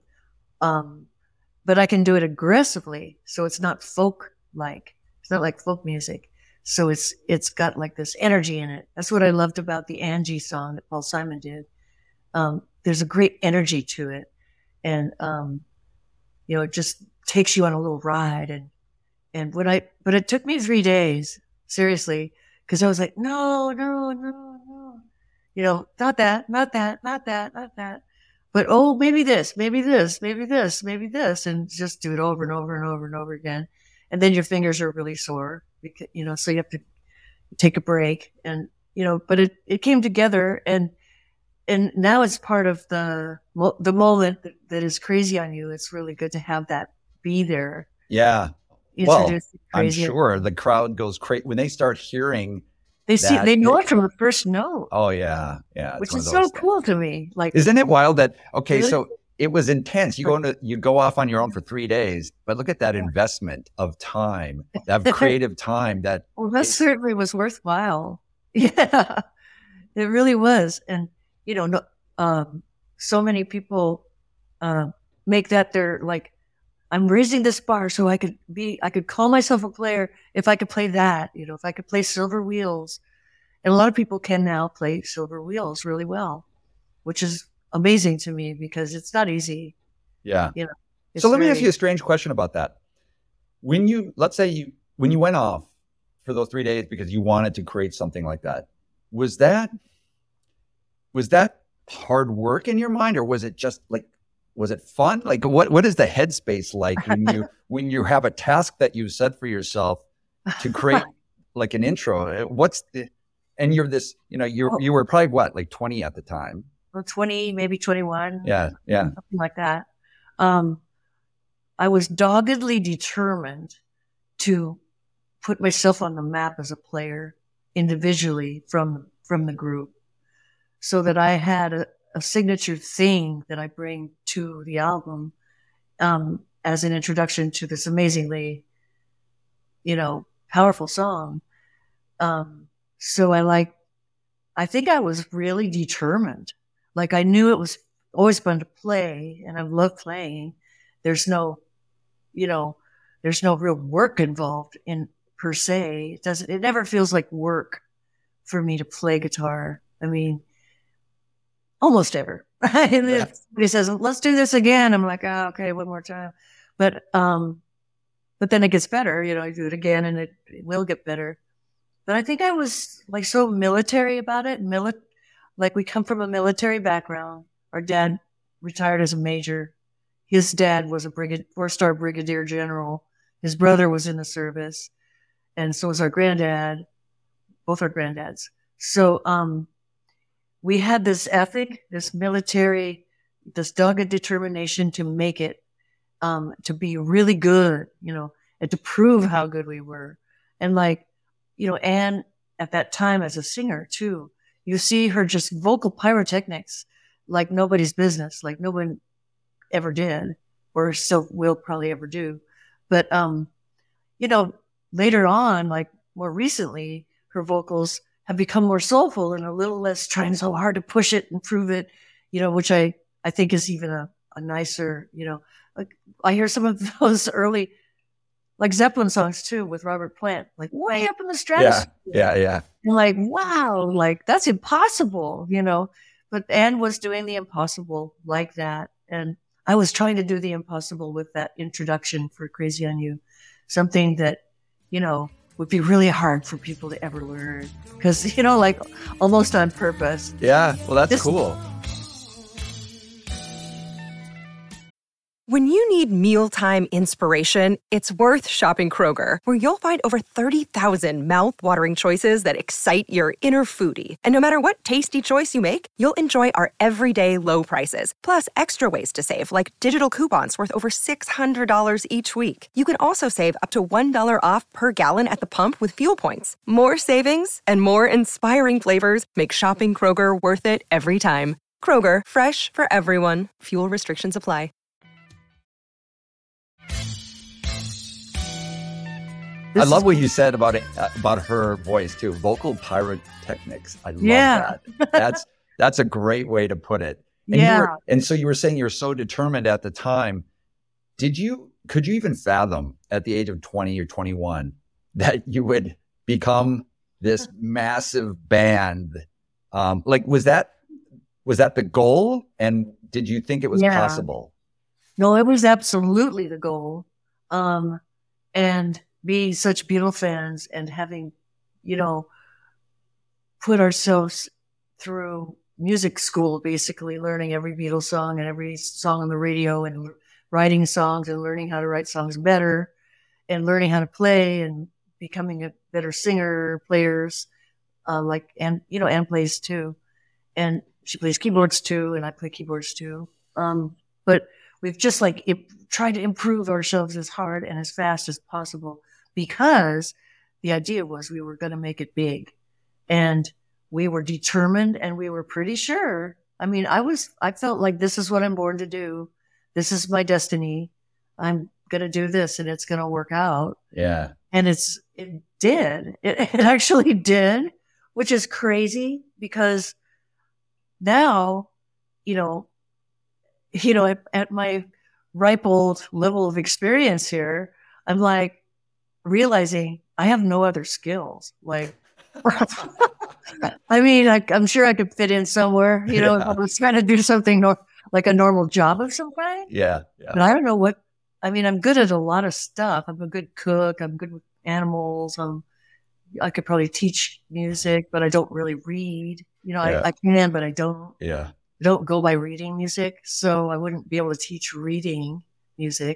Um, but I can do it aggressively. So it's not folk like, it's not like folk music. So it's, it's got like this energy in it. That's what I loved about the Angie song that Paul Simon did. Um, there's a great energy to it. and um, you know, it just takes you on a little ride. And and when I, but it took me three days, seriously, because I was like, no, no, no, no, you know, not that, not that, not that, not that. But, oh, maybe this, maybe this, maybe this, maybe this, and just do it over and over and over and over again. And then your fingers are really sore, because, you know, so you have to take a break. And, you know, but it, it came together, and and now it's part of the the moment that, that is Crazy on You. It's really good to have that be there. Yeah. Well, Introduce I'm Crazy. sure the crowd goes crazy when they start hearing. They see, that, they know it from the first note. Oh yeah, yeah. Which one is of so those cool things. to me. Like, Isn't it wild that, okay, Really? so it was intense. You go into, you go off on your own for three days, but look at that investment of time, that creative time that. well, that is- certainly was worthwhile. Yeah, it really was. And, you know, no, um, so many people uh, make that their, like, I'm raising this bar so I could be, I could call myself a player if I could play that, you know, if I could play Silver Wheels. And a lot of people can now play Silver Wheels really well, which is amazing to me because it's not easy. Yeah. You know, it's So let me ask very- you a strange question about that. When you, let's say you, when you went off for those three days because you wanted to create something like that, was that, was that hard work in your mind, or was it just like, was it fun? Like what, what is the headspace like when you, when you have a task that you set for yourself to create like an intro? What's the, and you're this, you know, you you were probably what, like twenty at the time? Well, twenty, maybe twenty-one. Yeah, yeah. Something like that. Um, I was doggedly determined to put myself on the map as a player individually from, from the group, so that I had a, a signature thing that I bring to the album, um, as an introduction to this amazingly, you know, powerful song. Um, so I like, I think I was really determined. Like I knew it was always fun to play, and I love playing. There's no, you know, there's no real work involved in per se. It doesn't, it never feels like work for me to play guitar. I mean, almost ever. And Yeah. if somebody says, let's do this again, I'm like, oh, okay, one more time. But, um, but then it gets better, you know, I do it again and it, it will get better. But I think I was like so military about it. Mili- like we come from a military background. Our dad retired as a major. His dad was a brigad- four-star brigadier general. His brother was in the service. And so was our granddad, both our granddads. So, um, we had this ethic, this military, this dogged determination to make it, um, to be really good, you know, and to prove how good we were. And like, you know, Anne at that time as a singer too, you see her just vocal pyrotechnics like nobody's business, like no one ever did or still will probably ever do. But, um, you know, later on, like more recently, her vocals have become more soulful and a little less trying so hard to push it and prove it, you know, which I, I think is even a, a nicer, you know, like I hear some of those early, like Zeppelin songs too, with Robert Plant, like way up in the Yeah, stratosphere. yeah, yeah. And like, wow, like that's impossible, you know, but Anne was doing the impossible like that. And I was trying to do the impossible with that introduction for Crazy on You, something that, you know, would be really hard for people to ever learn because, you know, like almost on purpose. Yeah, well, that's This- cool. When you need mealtime inspiration, it's worth shopping Kroger, where you'll find over thirty thousand mouth-watering choices that excite your inner foodie. And no matter what tasty choice you make, you'll enjoy our everyday low prices, plus extra ways to save, like digital coupons worth over six hundred dollars each week. You can also save up to one dollar off per gallon at the pump with fuel points. More savings and more inspiring flavors make shopping Kroger worth it every time. Kroger, fresh for everyone. Fuel restrictions apply. I love what you said about it, uh, about her voice too. Vocal pyrotechnics. I love Yeah. that. That's that's a great way to put it. And you Yeah. were, and so you were saying you were so determined at the time. Did you? Could you even fathom at the age of twenty or twenty-one that you would become this massive band? Um, like, was that was that the goal? And did you think it was Yeah. possible? No, it was absolutely the goal. Um, and being such Beatle fans and having, you know, put ourselves through music school, basically learning every Beatles song and every song on the radio and writing songs and learning how to write songs better and learning how to play and becoming a better singer, players, uh, like, and, you know, Anne plays too. And she plays keyboards too, and I play keyboards too. Um, but we've just like it, tried to improve ourselves as hard and as fast as possible because the idea was we were going to make it big. And we were determined and we were pretty sure. I mean, I was, I felt like this is what I'm born to do. This is my destiny. I'm going to do this and it's going to work out. Yeah. And it's, it did. It, it actually did, which is crazy because now, you know, you know, at, at my ripe old level of experience here, I'm like realizing I have no other skills. Like, I mean, I, I'm sure I could fit in somewhere, you know, yeah. if I was trying to do something nor- like a normal job of some kind. Yeah, yeah. But I don't know what, I mean, I'm good at a lot of stuff. I'm a good cook. I'm good with animals. Um, I could probably teach music, but I don't really read. You know, yeah. I, I can, but I don't. Yeah. I don't go by reading music. So I wouldn't be able to teach reading music.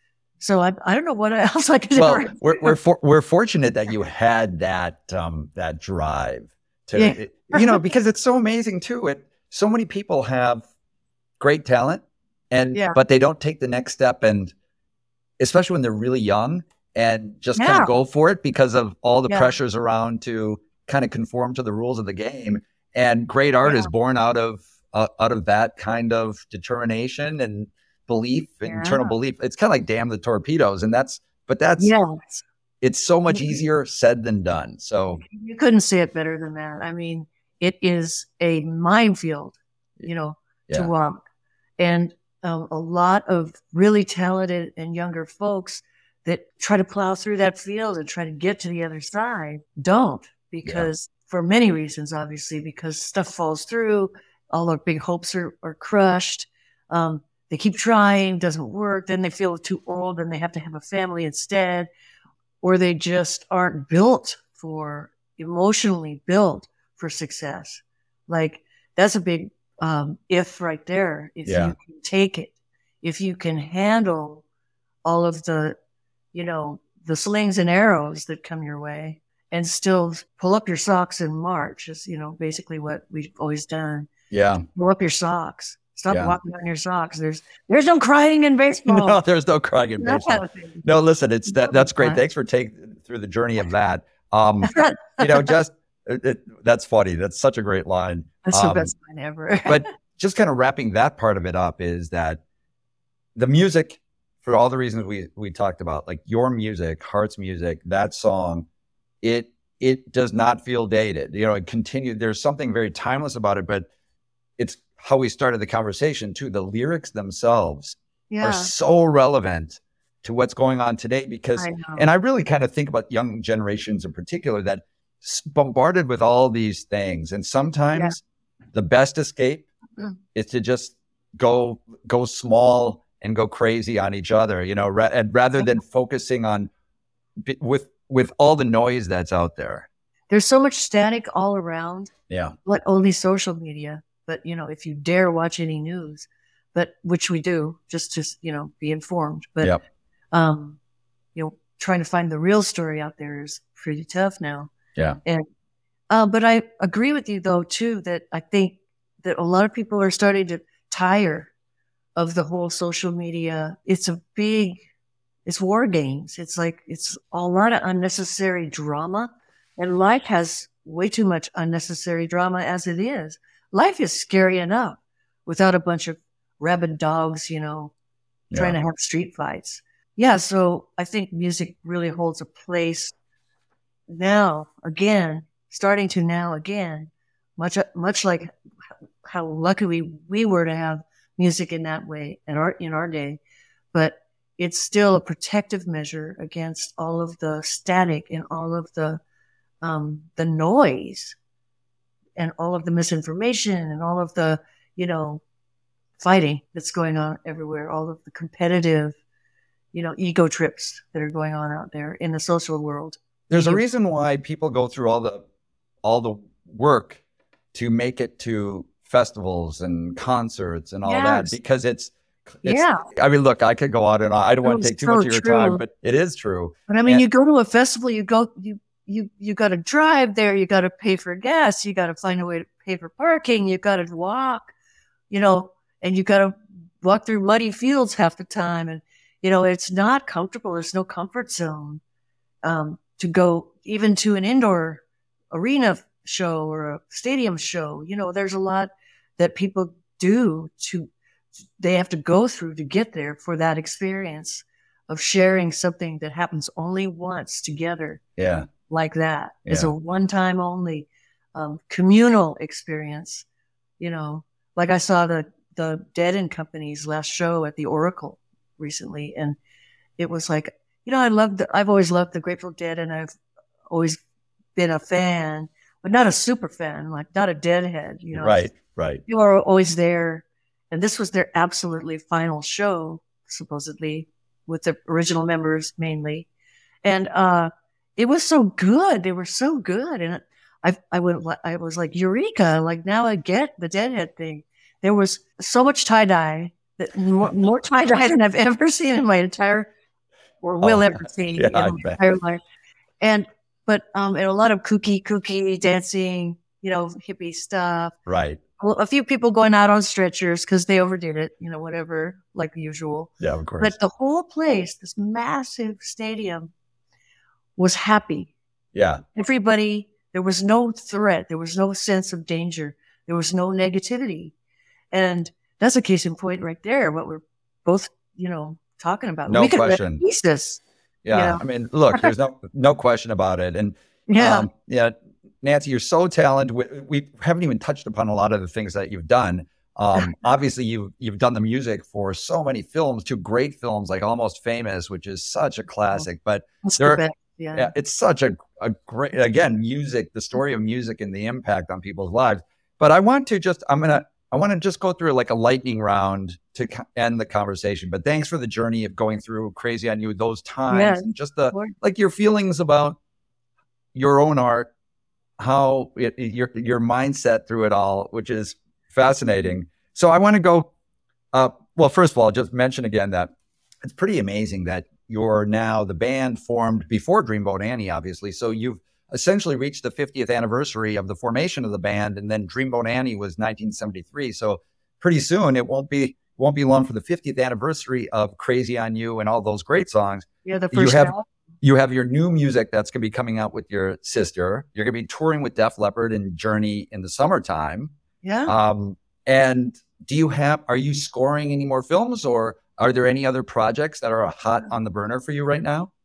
So I, I don't know what else I could well, ever do. We're we're, for, we're fortunate that you had that um, that drive to yeah. it, you know, because it's so amazing too. It so many people have great talent, and yeah. but they don't take the next step, and especially when they're really young, and just yeah. kind of go for it because of all the yeah. pressures around to kind of conform to the rules of the game. And great art yeah. is born out of uh, out of that kind of determination and belief, yeah. internal belief. It's kind of like damn the torpedoes. And that's, but that's, yes. it's so much easier said than done. So you couldn't say it better than that. I mean, it is a minefield, you know, yeah. to walk. And um, a lot of really talented and younger folks that try to plow through that field and try to get to the other side don't, because yeah. for many reasons, obviously, because stuff falls through, all their big hopes are, are crushed. Um, They keep trying, doesn't work. Then they feel too old and they have to have a family instead. Or they just aren't built for, emotionally built for success. Like that's a big um, if right there. If yeah. you can take it, if you can handle all of the, you know, the slings and arrows that come your way and still pull up your socks and march is, you know, basically what we've always done. Yeah. Pull up your socks. Stop yeah. walking on your socks. There's there's no crying in baseball. No, there's no crying in baseball. No, listen, it's that that's great. Thanks for taking through the journey of that. Um, you know, just it, it, that's funny. That's such a great line. That's um, the best line ever. But just kind of wrapping that part of it up is that the music, for all the reasons we we talked about, like your music, Heart's music, that song, it it does not feel dated. You know, it continued. There's something very timeless about it, but it's how we started the conversation too. The lyrics themselves yeah. are so relevant to what's going on today because, I and I really kind of think about young generations in particular that bombarded with all these things. And sometimes yeah. the best escape mm. is to just go, go small and go crazy on each other, you know, ra- and rather than focusing on with, with all the noise that's out there. There's so much static all around. Yeah. What only social media. But, you know, if you dare watch any news, but which we do just to, you know, be informed. But, yep. um, you know, trying to find the real story out there is pretty tough now. Yeah. And, uh, but I agree with you, though, too, that I think that a lot of people are starting to tire of the whole social media. It's a big, it's war games. It's like, it's a lot of unnecessary drama. And life has way too much unnecessary drama as it is. Life is scary enough without a bunch of rabid dogs, you know, yeah. trying to have street fights. Yeah. So I think music really holds a place now again, starting to now again, much, much like how lucky we, we were to have music in that way in our, in our day, but it's still a protective measure against all of the static and all of the, um, the noise. And all of the misinformation and all of the, you know, fighting that's going on everywhere, all of the competitive, you know, ego trips that are going on out there in the social world. There's a reason why people go through all the all the work to make it to festivals and concerts and all Yes. that, because it's, it's Yeah. I mean, look, I could go on and on. I don't want It to take was too so much of your true. time, but it is true. But I mean, And- you go to a festival, you go, you, you, you got to drive there. You got to pay for gas. You got to find a way to pay for parking. You got to walk, you know, and you got to walk through muddy fields half the time. And, you know, it's not comfortable. There's no comfort zone, um, to go even to an indoor arena show or a stadium show. You know, there's a lot that people do to, they have to go through to get there for that experience of sharing something that happens only once together Yeah. like that. It's Yeah. a one time only, um, communal experience. You know, like I saw the, the Dead and Company's last show at the Oracle recently. And it was like, you know, I love the, I've always loved the Grateful Dead, and I've always been a fan, but not a super fan, like not a Deadhead, you know. Right. Right. You are always there. And this was their absolutely final show, supposedly, with the original members mainly. And, uh, it was so good. They were so good. And I, I went, I was like, Eureka. Like, now I get the Deadhead thing. There was so much tie dye, that more, more tie dye than I've ever seen in my entire, or will Oh, ever see yeah, in I my bet. entire life. And, but, um, and a lot of kooky, kooky dancing, you know, hippie stuff. Right. Well, a few people going out on stretchers because they overdid it, you know, whatever, like usual. Yeah, of course. But the whole place, this massive stadium, was happy. Yeah. Everybody, there was no threat. There was no sense of danger. There was no negativity. And that's a case in point right there, what we're both, you know, talking about. No we could question. release this. Yeah. Yeah. I mean, look, there's no no question about it. And Yeah. um, yeah, Nancy, you're so talented. We, we haven't even touched upon a lot of the things that you've done. Um, obviously, you've you've done the music for so many films, two great films like Almost Famous, which is such a classic. But That's there, the best. Yeah. yeah, it's such a, a great, again, music, the story of music and the impact on people's lives. But I want to just, I'm gonna, I want to just go through like a lightning round to co- end the conversation. But thanks for the journey of going through Crazy on You, those times, Yeah, and just the of course. like your feelings about your own art, how it, it- your your mindset through it all, which is fascinating. So I want to go. Uh, well, first of all, just mention again that it's pretty amazing that you're now the band formed before Dreamboat Annie, obviously. So you've essentially reached the fiftieth anniversary of the formation of the band, and then Dreamboat Annie was nineteen seventy-three. So pretty soon it won't be won't be long for the fiftieth anniversary of Crazy on You and all those great songs. Yeah, the You first have album. you have your new music that's going to be coming out with your sister. You're going to be touring with Def Leppard and Journey in the summertime. Yeah. Um, and do you have, are you scoring any more films, or are there any other projects that are hot on the burner for you right now?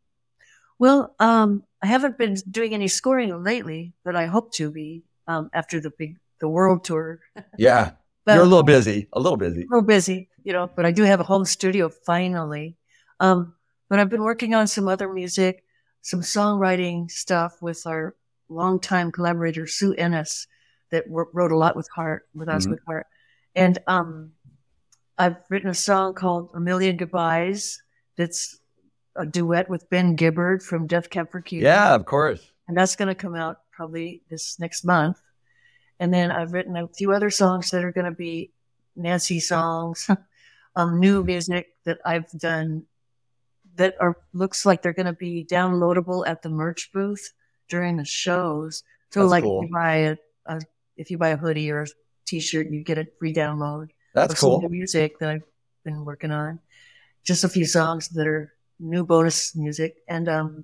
Well, um, I haven't been doing any scoring lately, but I hope to be, um, after the big, the world tour. Yeah. But You're a little busy, a little busy. a little busy, you know, but I do have a home studio finally. Um, but I've been working on some other music, some songwriting stuff with our longtime collaborator, Sue Ennis, that wr- wrote a lot with Heart, with us Mhm. with Heart. And, um, I've written a song called A Million Goodbyes that's a duet with Ben Gibbard from Death Cab for Cutie. Yeah, of course. And that's going to come out probably this next month. And then I've written a few other songs that are going to be Nancy songs, um, new music that I've done that are, looks like they're going to be downloadable at the merch booth during the shows. So That's like cool. if you buy a, a, if you buy a hoodie or a t-shirt, you get a free download. That's of some cool. new music that I've been working on. Just a few songs that are new bonus music. And, um,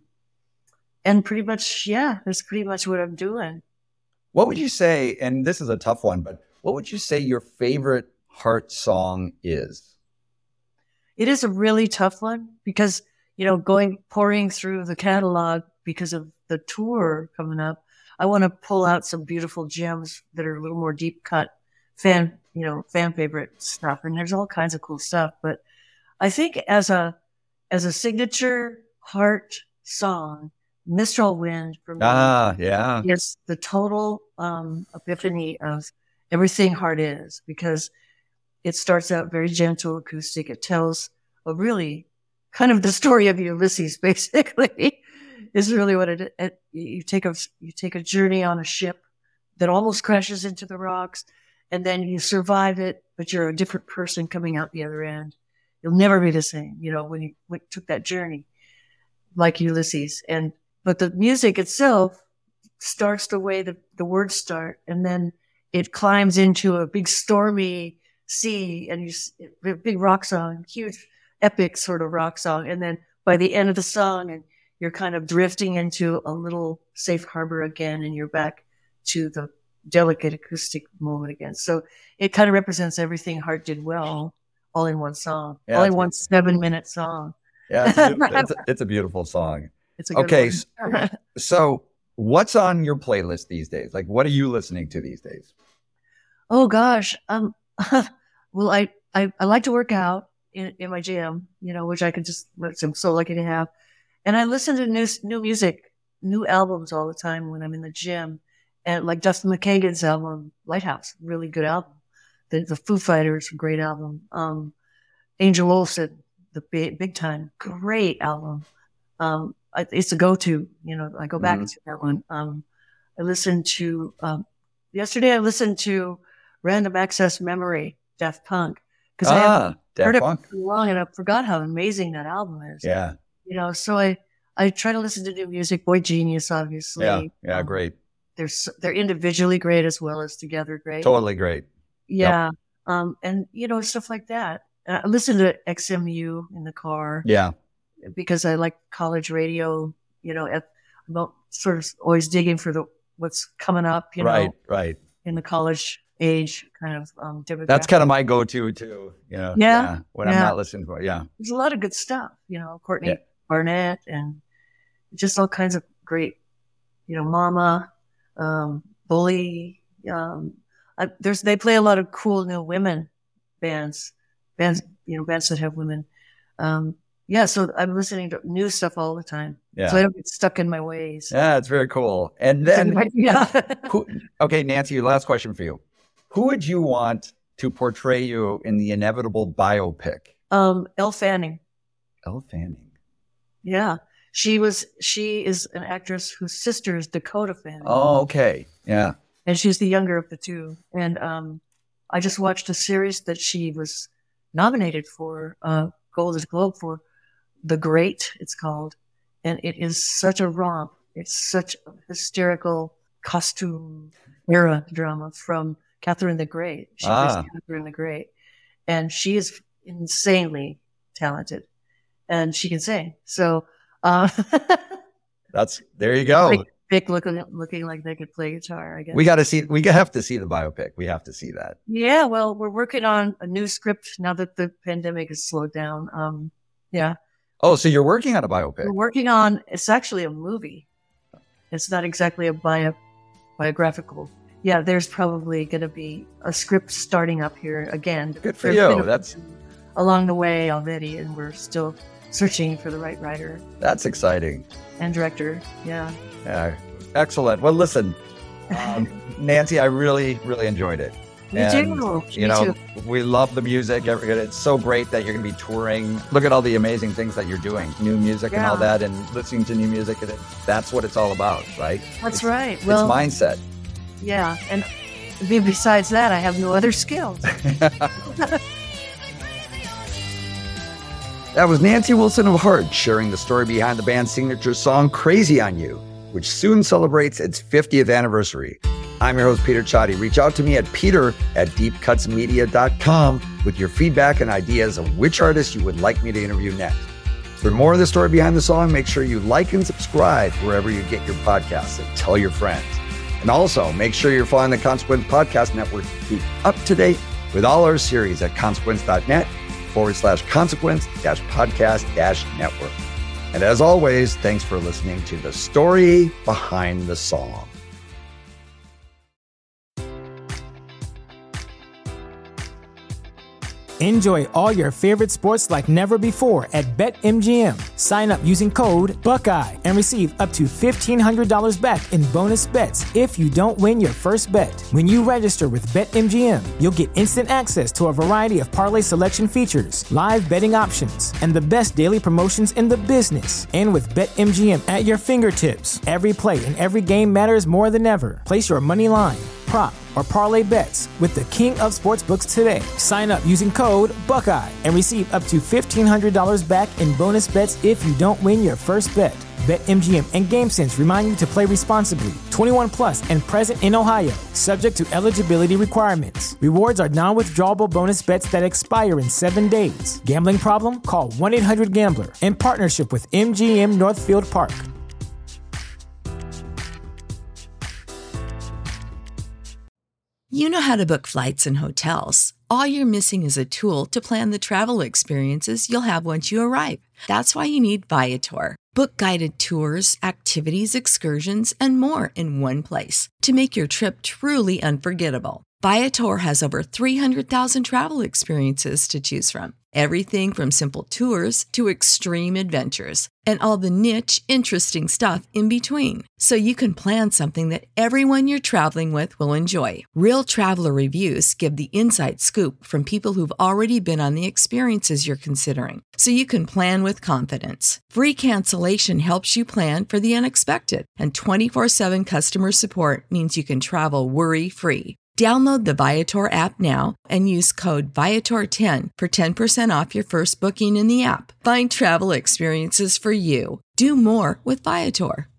and pretty much, yeah, that's pretty much what I'm doing. What would you say, and this is a tough one, but what would you say your favorite Heart song is? It is a really tough one because, you know, going, pouring through the catalog because of the tour coming up, I want to pull out some beautiful gems that are a little more deep cut fan, you know, fan favorite stuff. And there's all kinds of cool stuff. But I think as a, as a signature Heart song, Mistral Wind for me Ah, yeah. is the total, um, epiphany of everything Heart is, because it starts out very gentle acoustic. It tells a really kind of the story of Ulysses, basically, is really what it, it you take a you take a journey on a ship that almost crashes into the rocks, and then you survive it, but you're a different person coming out the other end. You'll never be the same, you know, when you when you took that journey, like Ulysses. And but the music itself starts the way the, the words start, and then it climbs into a big stormy sea, and you a big rock song, huge, epic sort of rock song. And then by the end of the song, and you're kind of drifting into a little safe harbor again, and you're back to the delicate acoustic moment again. So it kind of represents everything Heart did well, all in one song, Yeah, all in one seven minute song. Yeah, it's a, it's a, it's a beautiful song. It's a good Okay, one. so what's on your playlist these days? Like, what are you listening to these days? Oh gosh. Um, well, I, I, I like to work out in, in my gym, you know, which I could just, which I'm so lucky to have. And I listen to new, new music, new albums all the time when I'm in the gym. And like Dustin McKagan's album, Lighthouse, really good album. The, the Foo Fighters, great album. Um, Angel Olsen, the big, big time, great album. Um, I, it's a go-to, you know, I go back Mhm. to that one. Um, I listened to, um, yesterday I listened to Random Access Memory, Daft Punk. Cause I Ah, haven't Daft heard Punk. it for long and I forgot how amazing that album is. Yeah, You know, so I, I try to listen to new music. Boy Genius, obviously. yeah, yeah, Um, great. They're, s- they're individually great as well as together great. Totally great. Yeah. Um, and you know, stuff like that. And I listen to X M U in the car Yeah, because I like college radio, you know, at, I'm not sort of always digging for the, what's coming up, you right, know, right. in the college age kind of, um, demographic. That's kind of my go-to too, you know. Yeah, when I'm yeah. not listening to it. Yeah. There's a lot of good stuff, you know, Courtney Yeah. Barnett and just all kinds of great, you know, Mama, um, Bully. Um, I, there's, they play a lot of cool new women bands, bands, you know, bands that have women. Um, yeah. So I'm listening to new stuff all the time. Yeah. So I don't get stuck in my ways. Yeah, it's very cool. And then, yeah. who, okay, Nancy, last question for you. Who would you want to portray you in the inevitable biopic? um, Elle Fanning. Elle Fanning. Yeah. She was, she is an actress whose sister is Dakota Fanning. Oh, okay. Yeah. And she's the younger of the two. And um, I just watched a series that she was nominated for, uh, Golden Globe for, The Great, it's called. And it is such a romp. It's such a hysterical costume era drama from Catherine the Great. She Ah. plays Catherine the Great. And she is insanely talented. And she can sing. So, uh, That's, there you go. like, Vic looking, looking like they could play guitar, I guess. We got to see, we have to see the biopic. We have to see that. Yeah, well, we're working on a new script now that the pandemic has slowed down. Um, yeah, Oh, so you're working on a biopic? we're working on. It's actually a movie. It's not exactly a bio biographical. Yeah, there's probably going to be a script starting up here again. Good for There's you. been a- That's, along the way already, and we're still searching for the right writer that's exciting. and director. Yeah. Yeah. Excellent. Well, listen, um, Nancy, I really, really enjoyed it. Me And, too. You Me know, too. we love the music. Every- It's so great that you're going to be touring. Look at all the amazing things that you're doing, new music and all Yeah. that, and listening to new music. And it, that's what it's all about, right? That's It's- right. Well, it's mindset. yeah, and be- besides that, I have no other skills. That was Nancy Wilson of Heart sharing the story behind the band's signature song, Crazy on You, which soon celebrates its fiftieth anniversary. I'm your host, Peter Chadi. Reach out to me at peter at deep cuts media dot com with your feedback and ideas of which artists you would like me to interview next. For more of the story behind the song, make sure you like and subscribe wherever you get your podcasts and tell your friends. And also, make sure you're following the Consequence Podcast Network to keep up to date with all our series at consequence.net forward slash consequence dash podcast dash network. And as always, thanks for listening to the story behind the song. Enjoy all your favorite sports like never before at BetMGM. Sign up using code Buckeye and receive up to fifteen hundred dollars back in bonus bets if you don't win your first bet. When you register with BetMGM, you'll get instant access to a variety of parlay selection features, live betting options, and the best daily promotions in the business. And with BetMGM at your fingertips, every play and every game matters more than ever. Place your money line, prop, or parlay bets with the king of sportsbooks today. Sign up using code Buckeye and receive up to fifteen hundred dollars back in bonus bets if you don't win your first bet. BetMGM and GameSense remind you to play responsibly. twenty-one plus and present in Ohio, subject to eligibility requirements. Rewards are non-withdrawable bonus bets that expire in seven days. Gambling problem? Call one eight hundred gambler in partnership with M G M Northfield Park. You know how to book flights and hotels. All you're missing is a tool to plan the travel experiences you'll have once you arrive. That's why you need Viator. Book guided tours, activities, excursions, and more in one place to make your trip truly unforgettable. Viator has over three hundred thousand travel experiences to choose from. Everything from simple tours to extreme adventures and all the niche, interesting stuff in between. So you can plan something that everyone you're traveling with will enjoy. Real traveler reviews give the inside scoop from people who've already been on the experiences you're considering. So you can plan with confidence. Free cancellation helps you plan for the unexpected. And twenty-four seven customer support means you can travel worry-free. Download the Viator app now and use code Viator ten for ten percent off your first booking in the app. Find travel experiences for you. Do more with Viator.